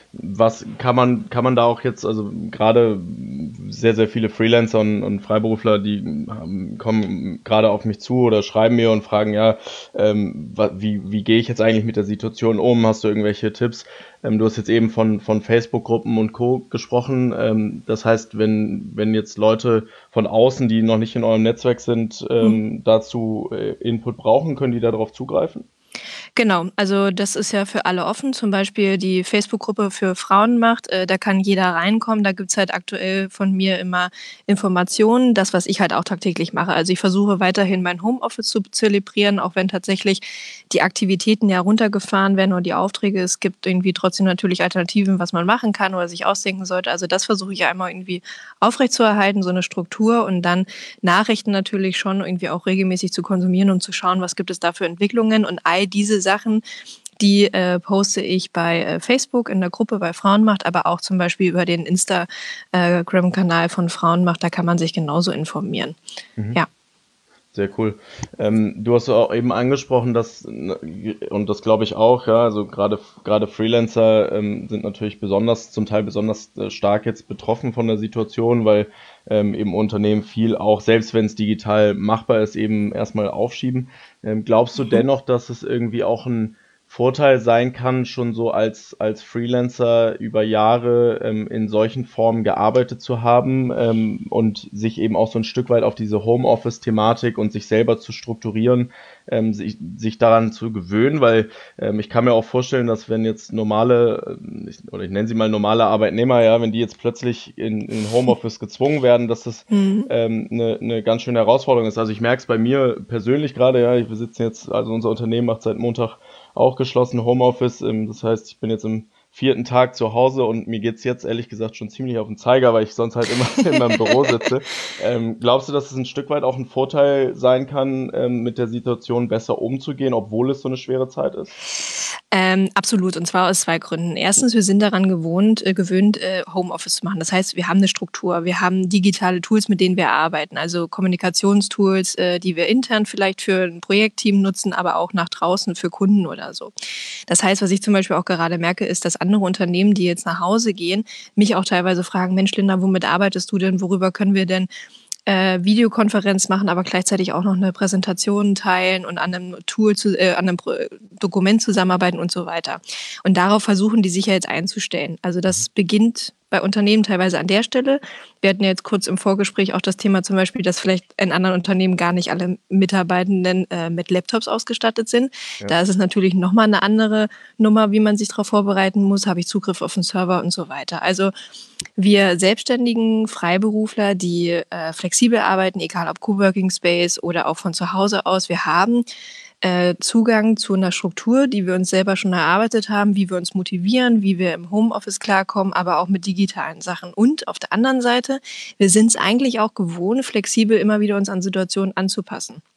Was kann man, kann man da auch jetzt, also gerade sehr, sehr viele Freelancer und, und Freiberufler, die ähm, kommen gerade auf mich zu oder schreiben mir und fragen, ja, ähm, wie, wie gehe ich jetzt eigentlich mit der Situation um? Hast du irgendwelche Tipps? Ähm, du hast jetzt eben von, von Facebook-Gruppen und Co. gesprochen. Ähm, das heißt, wenn, wenn jetzt Leute von außen, die noch nicht in eurem Netzwerk sind, ähm, mhm. dazu äh, Input brauchen, können die darauf zugreifen? Genau, also das ist ja für alle offen. Zum Beispiel die Facebook-Gruppe für Frauenmacht, äh, da kann jeder reinkommen. Da gibt's halt aktuell von mir immer Informationen, das, was ich halt auch tagtäglich mache. Also ich versuche weiterhin mein Homeoffice zu zelebrieren, auch wenn tatsächlich die Aktivitäten ja runtergefahren werden oder die Aufträge. Es gibt irgendwie trotzdem natürlich Alternativen, was man machen kann oder sich ausdenken sollte. Also das versuche ich einmal irgendwie aufrechtzuerhalten, so eine Struktur, und dann Nachrichten natürlich schon irgendwie auch regelmäßig zu konsumieren und zu schauen, was gibt es da für Entwicklungen, und all diese Sachen, die äh, poste ich bei äh, Facebook in der Gruppe bei Frauenmacht, aber auch zum Beispiel über den Instagram-Kanal von Frauenmacht, da kann man sich genauso informieren. Mhm. Ja. Sehr cool. Ähm, du hast auch eben angesprochen, dass, und das glaube ich auch, ja, also gerade gerade Freelancer ähm, sind natürlich besonders, zum Teil besonders äh, stark jetzt betroffen von der Situation, weil ähm, eben Unternehmen viel auch, selbst wenn es digital machbar ist, eben erstmal aufschieben. Ähm, glaubst du mhm. dennoch, dass es irgendwie auch ein Vorteil sein kann, schon so als, als Freelancer über Jahre ähm, in solchen Formen gearbeitet zu haben ähm, und sich eben auch so ein Stück weit auf diese Homeoffice-Thematik und sich selber zu strukturieren, ähm, sich, sich daran zu gewöhnen, weil ähm, ich kann mir auch vorstellen, dass wenn jetzt normale, oder ich nenne sie mal normale Arbeitnehmer, ja, wenn die jetzt plötzlich in, in Homeoffice gezwungen werden, dass das mhm. ähm, eine, eine ganz schöne Herausforderung ist. Also ich merke es bei mir persönlich gerade, ja, wir sitzen jetzt, also unser Unternehmen macht seit Montag auch geschlossen Homeoffice. Das heißt, ich bin jetzt im vierten Tag zu Hause und mir geht's jetzt ehrlich gesagt schon ziemlich auf den Zeiger, weil ich sonst halt immer in meinem Büro sitze. Ähm, glaubst du, dass es ein Stück weit auch ein Vorteil sein kann, ähm, mit der Situation besser umzugehen, obwohl es so eine schwere Zeit ist? Ähm, absolut, und zwar aus zwei Gründen. Erstens, wir sind daran gewohnt, äh, gewöhnt, äh, Homeoffice zu machen. Das heißt, wir haben eine Struktur, wir haben digitale Tools, mit denen wir arbeiten, also Kommunikationstools, äh, die wir intern vielleicht für ein Projektteam nutzen, aber auch nach draußen für Kunden oder so. Das heißt, was ich zum Beispiel auch gerade merke, ist, dass andere Unternehmen, die jetzt nach Hause gehen, mich auch teilweise fragen, Mensch, Linda, womit arbeitest du denn? Worüber können wir denn äh, Videokonferenz machen, aber gleichzeitig auch noch eine Präsentation teilen und an einem Tool, zu, äh, an einem Pro- Dokument zusammenarbeiten und so weiter. Und darauf versuchen die sich ja jetzt einzustellen. Also das beginnt bei Unternehmen teilweise an der Stelle. Wir hatten ja jetzt kurz im Vorgespräch auch das Thema zum Beispiel, dass vielleicht in anderen Unternehmen gar nicht alle Mitarbeitenden äh, mit Laptops ausgestattet sind. Ja. Da ist es natürlich nochmal eine andere Nummer, wie man sich darauf vorbereiten muss. Habe ich Zugriff auf den Server und so weiter. Also wir selbstständigen Freiberufler, die äh, flexibel arbeiten, egal ob Coworking Space oder auch von zu Hause aus, wir haben äh, Zugang zu einer Struktur, die wir uns selber schon erarbeitet haben, wie wir uns motivieren, wie wir im Homeoffice klarkommen, aber auch mit digitalen Sachen. Und auf der anderen Seite, wir sind es eigentlich auch gewohnt, flexibel immer wieder uns an Situationen anzupassen.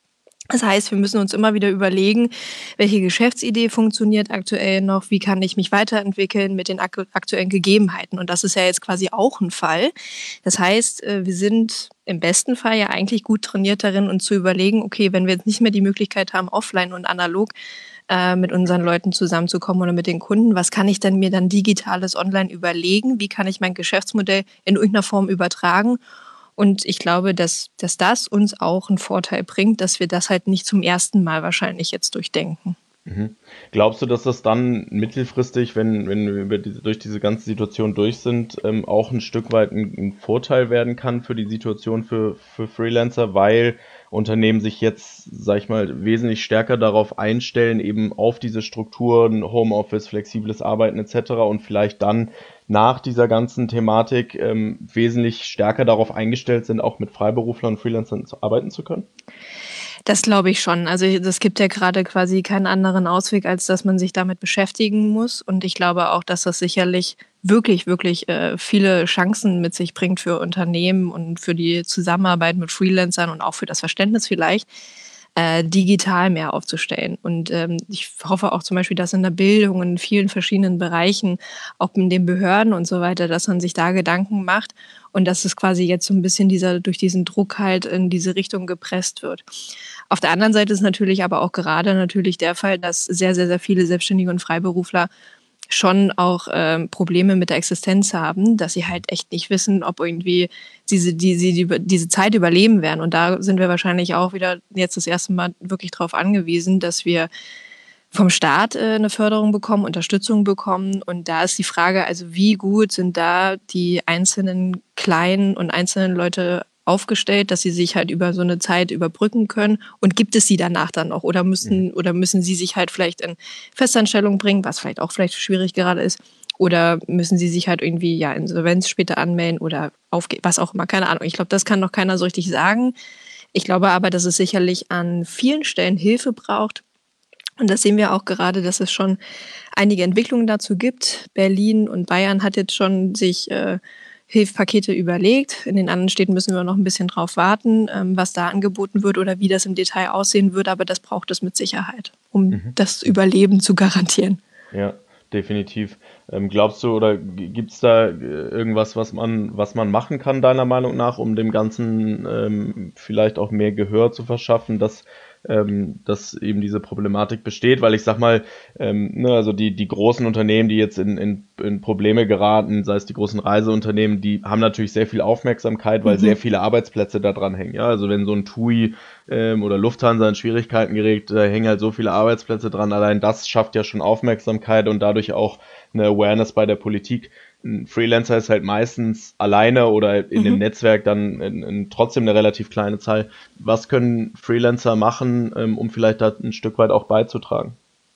Das heißt, wir müssen uns immer wieder überlegen, welche Geschäftsidee funktioniert aktuell noch, wie kann ich mich weiterentwickeln mit den ak- aktuellen Gegebenheiten. Und das ist ja jetzt quasi auch ein Fall. Das heißt, äh, wir sind im besten Fall ja eigentlich gut trainiert darin, uns zu überlegen, okay, wenn wir jetzt nicht mehr die Möglichkeit haben, offline und analog äh, mit unseren Leuten zusammenzukommen oder mit den Kunden, was kann ich denn mir dann digitales online überlegen? Wie kann ich mein Geschäftsmodell in irgendeiner Form übertragen? Und ich glaube, dass, dass das uns auch einen Vorteil bringt, dass wir das halt nicht zum ersten Mal wahrscheinlich jetzt durchdenken. Mhm. Glaubst du, dass das dann mittelfristig, wenn, wenn wir über diese, durch diese ganze Situation durch sind, ähm, auch ein Stück weit ein, ein Vorteil werden kann für die Situation für, für Freelancer, weil Unternehmen sich jetzt, sag ich mal, wesentlich stärker darauf einstellen, eben auf diese Strukturen, Homeoffice, flexibles Arbeiten et cetera und vielleicht dann nach dieser ganzen Thematik ähm, wesentlich stärker darauf eingestellt sind, auch mit Freiberuflern und Freelancern zu arbeiten zu können? Das glaube ich schon. Also es gibt ja gerade quasi keinen anderen Ausweg, als dass man sich damit beschäftigen muss. Und ich glaube auch, dass das sicherlich wirklich, wirklich äh, viele Chancen mit sich bringt für Unternehmen und für die Zusammenarbeit mit Freelancern und auch für das Verständnis vielleicht, äh, digital mehr aufzustellen. Und ähm, ich hoffe auch zum Beispiel, dass in der Bildung, in vielen verschiedenen Bereichen, auch in den Behörden und so weiter, dass man sich da Gedanken macht und dass es quasi jetzt so ein bisschen dieser, durch diesen Druck halt in diese Richtung gepresst wird. Auf der anderen Seite ist natürlich aber auch gerade natürlich der Fall, dass sehr, sehr, sehr viele Selbstständige und Freiberufler schon auch ähm, Probleme mit der Existenz haben, dass sie halt echt nicht wissen, ob irgendwie diese, die, sie die, diese Zeit überleben werden. Und da sind wir wahrscheinlich auch wieder jetzt das erste Mal wirklich darauf angewiesen, dass wir vom Staat äh, eine Förderung bekommen, Unterstützung bekommen. Und da ist die Frage, also wie gut sind da die einzelnen kleinen und einzelnen Leute aufgestellt, dass sie sich halt über so eine Zeit überbrücken können, und gibt es sie danach dann noch oder müssen mhm. oder müssen sie sich halt vielleicht in Festanstellung bringen, was vielleicht auch vielleicht schwierig gerade ist, oder müssen sie sich halt irgendwie ja Insolvenz später anmelden oder aufgehen, was auch immer, keine Ahnung. Ich glaube, das kann noch keiner so richtig sagen. Ich glaube aber, dass es sicherlich an vielen Stellen Hilfe braucht. Und das sehen wir auch gerade, dass es schon einige Entwicklungen dazu gibt. Berlin und Bayern hat jetzt schon sich äh, Hilfspakete überlegt. In den anderen Städten müssen wir noch ein bisschen drauf warten, ähm, was da angeboten wird oder wie das im Detail aussehen wird. Aber das braucht es mit Sicherheit, um mhm. das Überleben zu garantieren. Ja, definitiv. Ähm, glaubst du, oder gibt es da irgendwas, was man, was man machen kann, deiner Meinung nach, um dem Ganzen ähm, vielleicht auch mehr Gehör zu verschaffen, dass Ähm, dass eben diese Problematik besteht, weil ich sag mal, ähm, ne, also die, die großen Unternehmen, die jetzt in, in, in Probleme geraten, sei es die großen Reiseunternehmen, die haben natürlich sehr viel Aufmerksamkeit, weil mhm. sehr viele Arbeitsplätze da dran hängen. Ja, also wenn so ein TUI ähm, oder Lufthansa in Schwierigkeiten gerät, da hängen halt so viele Arbeitsplätze dran. Allein das schafft ja schon Aufmerksamkeit und dadurch auch eine Awareness bei der Politik. Ein Freelancer ist halt meistens alleine oder in mhm. dem Netzwerk dann in, in trotzdem eine relativ kleine Zahl. Was können Freelancer machen, ähm, um vielleicht da ein Stück weit auch beizutragen?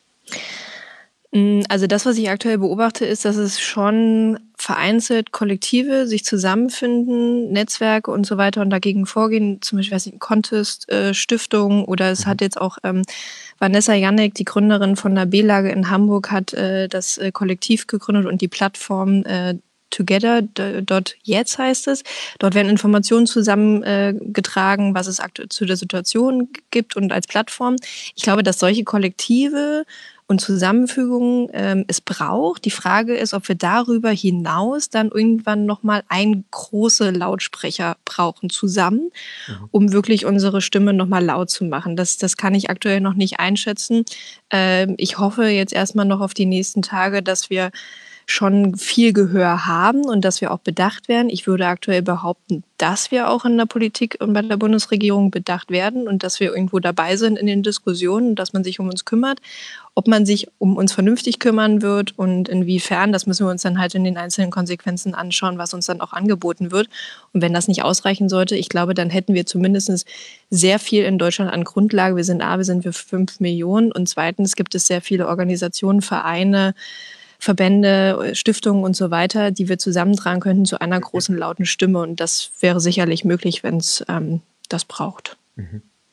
Also das, was ich aktuell beobachte, ist, dass es schon vereinzelt Kollektive sich zusammenfinden, Netzwerke und so weiter und dagegen vorgehen, zum Beispiel weiß ich, Contest äh, Stiftung oder es mhm. hat jetzt auch ähm, Vanessa Janek, die Gründerin von der B-Lage in Hamburg, hat äh, das äh, Kollektiv gegründet und die Plattform äh, Together dort jetzt heißt es. Dort werden Informationen zusammengetragen, äh, was es aktuell zu der Situation gibt und als Plattform. Ich glaube, dass solche Kollektive und Zusammenfügungen ähm, es braucht. Die Frage ist, ob wir darüber hinaus dann irgendwann nochmal einen großen Lautsprecher brauchen zusammen, mhm. um wirklich unsere Stimme nochmal laut zu machen. Das, das kann ich aktuell noch nicht einschätzen. Ähm, ich hoffe jetzt erstmal noch auf die nächsten Tage, dass wir schon viel Gehör haben und dass wir auch bedacht werden. Ich würde aktuell behaupten, dass wir auch in der Politik und bei der Bundesregierung bedacht werden und dass wir irgendwo dabei sind in den Diskussionen, dass man sich um uns kümmert. Ob man sich um uns vernünftig kümmern wird und inwiefern, das müssen wir uns dann halt in den einzelnen Konsequenzen anschauen, was uns dann auch angeboten wird. Und wenn das nicht ausreichen sollte, ich glaube, dann hätten wir zumindest sehr viel in Deutschland an Grundlage. Wir sind A, wir sind für fünf Millionen und zweitens gibt es sehr viele Organisationen, Vereine, Verbände, Stiftungen und so weiter, die wir zusammentragen könnten zu einer großen, lauten Stimme. Und das wäre sicherlich möglich, wenn es ähm, das braucht. Mhm.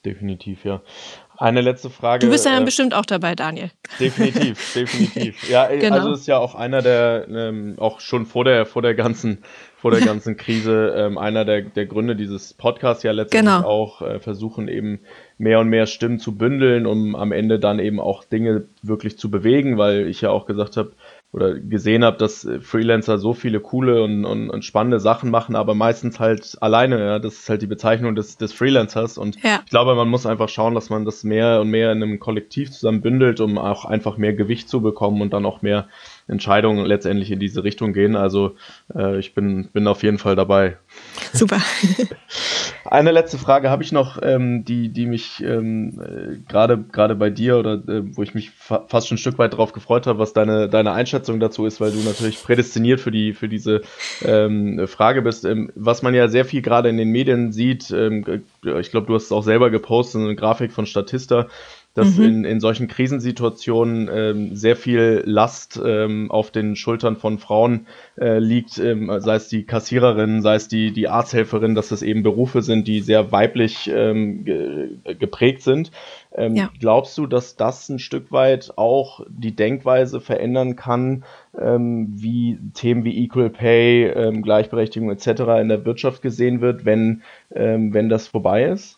definitiv, ja. Eine letzte Frage. Du bist ja dann äh, bestimmt auch dabei, Daniel. Definitiv, definitiv. Ja, genau. Also ist ja auch einer der, ähm, auch schon vor der, vor der ganzen, vor der ganzen Krise, ähm, einer der, der Gründe dieses Podcasts ja letztendlich Genau. auch äh, versuchen eben mehr und mehr Stimmen zu bündeln, um am Ende dann eben auch Dinge wirklich zu bewegen, weil ich ja auch gesagt habe oder gesehen habe, dass Freelancer so viele coole und, und, und spannende Sachen machen, aber meistens halt alleine. Ja, das ist halt die Bezeichnung des, des Freelancers und Ja. ich glaube, man muss einfach schauen, dass man das mehr und mehr in einem Kollektiv zusammen bündelt, um auch einfach mehr Gewicht zu bekommen und dann auch mehr Entscheidungen letztendlich in diese Richtung gehen. Also äh, ich bin, bin auf jeden Fall dabei. Super. Eine letzte Frage habe ich noch, ähm, die, die mich ähm, äh, gerade gerade bei dir oder äh, wo ich mich fa- fast schon ein Stück weit darauf gefreut habe, was deine deine Einschätzung dazu ist, weil du natürlich prädestiniert für die für diese ähm, Frage bist. Ähm, was man ja sehr viel gerade in den Medien sieht, ähm, g- ich glaube, du hast es auch selber gepostet, eine Grafik von Statista, dass Mhm. in, in solchen Krisensituationen ähm, sehr viel Last ähm, auf den Schultern von Frauen äh, liegt, ähm, sei es die Kassiererin, sei es die, die Arzthelferin, dass das eben Berufe sind, die sehr weiblich ähm, ge geprägt sind. Ähm, Ja. Glaubst du, dass das ein Stück weit auch die Denkweise verändern kann, ähm, wie Themen wie Equal Pay, ähm, Gleichberechtigung et cetera in der Wirtschaft gesehen wird, wenn, ähm, wenn das vorbei ist?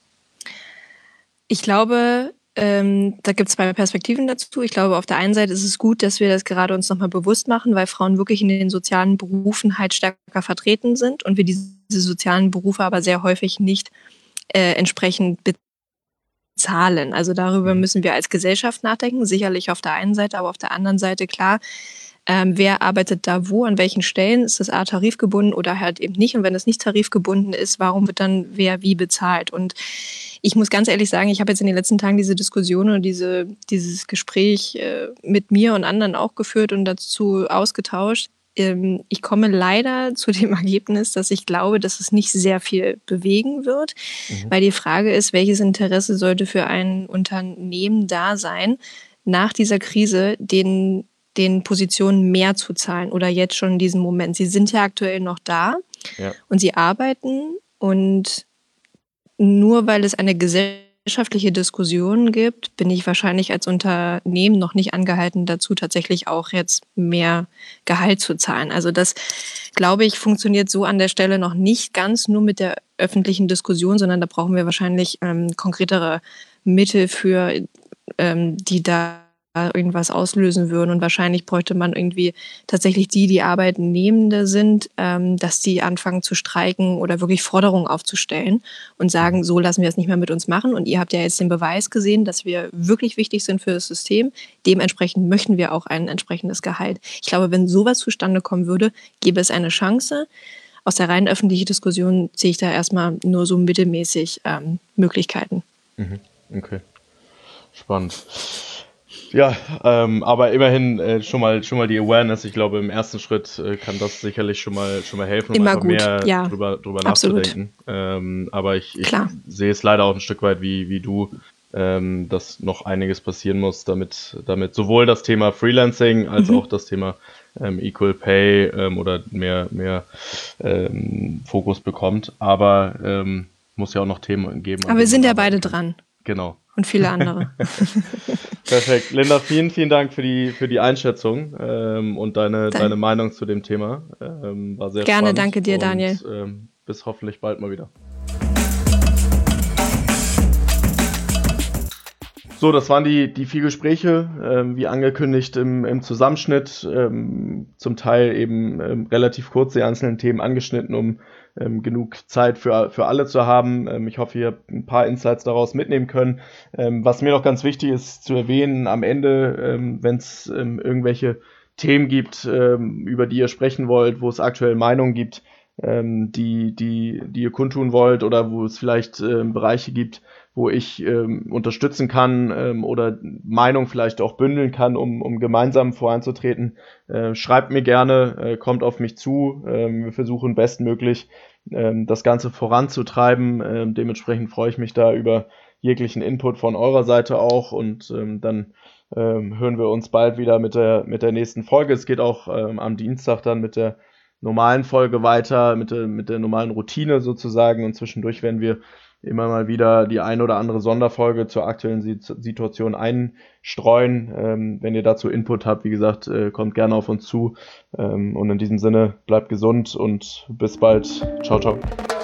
Ich glaube, ähm, da gibt es zwei Perspektiven dazu. Ich glaube, auf der einen Seite ist es gut, dass wir das gerade uns nochmal bewusst machen, weil Frauen wirklich in den sozialen Berufen halt stärker vertreten sind und wir diese sozialen Berufe aber sehr häufig nicht äh, entsprechend bezahlen. Also darüber müssen wir als Gesellschaft nachdenken, sicherlich auf der einen Seite, aber auf der anderen Seite klar, ähm, wer arbeitet da wo, an welchen Stellen, ist das A tarifgebunden oder halt eben nicht? Und wenn es nicht tarifgebunden ist, warum wird dann wer wie bezahlt? Und ich muss ganz ehrlich sagen, ich habe jetzt in den letzten Tagen diese Diskussion und diese, dieses Gespräch äh, mit mir und anderen auch geführt und dazu ausgetauscht. Ähm, ich komme leider zu dem Ergebnis, dass ich glaube, dass es nicht sehr viel bewegen wird, Mhm. weil die Frage ist, welches Interesse sollte für ein Unternehmen da sein, nach dieser Krise den, den Positionen mehr zu zahlen oder jetzt schon in diesem Moment. Sie sind ja aktuell noch da Ja. und sie arbeiten und nur weil es eine gesellschaftliche Diskussion gibt, bin ich wahrscheinlich als Unternehmen noch nicht angehalten dazu, tatsächlich auch jetzt mehr Gehalt zu zahlen. Also das, glaube ich, funktioniert so an der Stelle noch nicht ganz nur mit der öffentlichen Diskussion, sondern da brauchen wir wahrscheinlich ähm, konkretere Mittel für, ähm, die da irgendwas auslösen würden. Und wahrscheinlich bräuchte man irgendwie tatsächlich die, die Arbeitnehmende sind, ähm, dass die anfangen zu streiken oder wirklich Forderungen aufzustellen und sagen, so lassen wir es nicht mehr mit uns machen. Und ihr habt ja jetzt den Beweis gesehen, dass wir wirklich wichtig sind für das System. Dementsprechend möchten wir auch ein entsprechendes Gehalt. Ich glaube, wenn sowas zustande kommen würde, gäbe es eine Chance. Aus der rein öffentlichen Diskussion sehe ich da erstmal nur so mittelmäßig ähm, Möglichkeiten. Mhm. Okay. Spannend. Ja, ähm, aber immerhin äh, schon mal schon mal die Awareness. Ich glaube, im ersten Schritt äh, kann das sicherlich schon mal schon mal helfen, um Immer einfach gut, mehr ja. drüber drüber Absolut. nachzudenken. Ähm, aber ich, ich Klar. sehe es leider auch ein Stück weit wie wie du, ähm, dass noch einiges passieren muss, damit damit sowohl das Thema Freelancing als Mhm. auch das Thema ähm, Equal Pay ähm, oder mehr mehr ähm, Fokus bekommt. Aber ähm, muss ja auch noch Themen geben. an Aber wir denen sind man ja arbeiten beide kann. dran Genau. und viele andere. Perfekt. Linda, vielen, vielen Dank für die, für die Einschätzung ähm, und deine, Danke. deine Meinung zu dem Thema. Ähm, war sehr Gerne, spannend. danke dir, und, Daniel. Ähm, bis hoffentlich bald mal wieder. So, das waren die, die vier Gespräche, ähm, wie angekündigt im, im Zusammenschnitt, ähm, zum Teil eben ähm, relativ kurz die einzelnen Themen angeschnitten, um ähm, genug Zeit für, für alle zu haben. Ähm, ich hoffe, ihr habt ein paar Insights daraus mitnehmen können. Ähm, was mir noch ganz wichtig ist zu erwähnen, am Ende, ähm, wenn es ähm, irgendwelche Themen gibt, ähm, über die ihr sprechen wollt, wo es aktuell Meinungen gibt, ähm, die, die, die ihr kundtun wollt oder wo es vielleicht ähm, Bereiche gibt, wo ich ähm, unterstützen kann ähm, oder Meinung vielleicht auch bündeln kann, um, um gemeinsam voranzutreten. Äh, schreibt mir gerne, äh, kommt auf mich zu. Ähm, wir versuchen bestmöglich ähm, das Ganze voranzutreiben. Ähm, dementsprechend freue ich mich da über jeglichen Input von eurer Seite auch und ähm, dann ähm, hören wir uns bald wieder mit der, mit der nächsten Folge. Es geht auch ähm, am Dienstag dann mit der normalen Folge weiter, mit der, mit der normalen Routine sozusagen und zwischendurch werden wir immer mal wieder die ein oder andere Sonderfolge zur aktuellen Situation einstreuen. Ähm, wenn ihr dazu Input habt, wie gesagt, äh, kommt gerne auf uns zu. Ähm, und in diesem Sinne, bleibt gesund und bis bald. Ciao, ciao.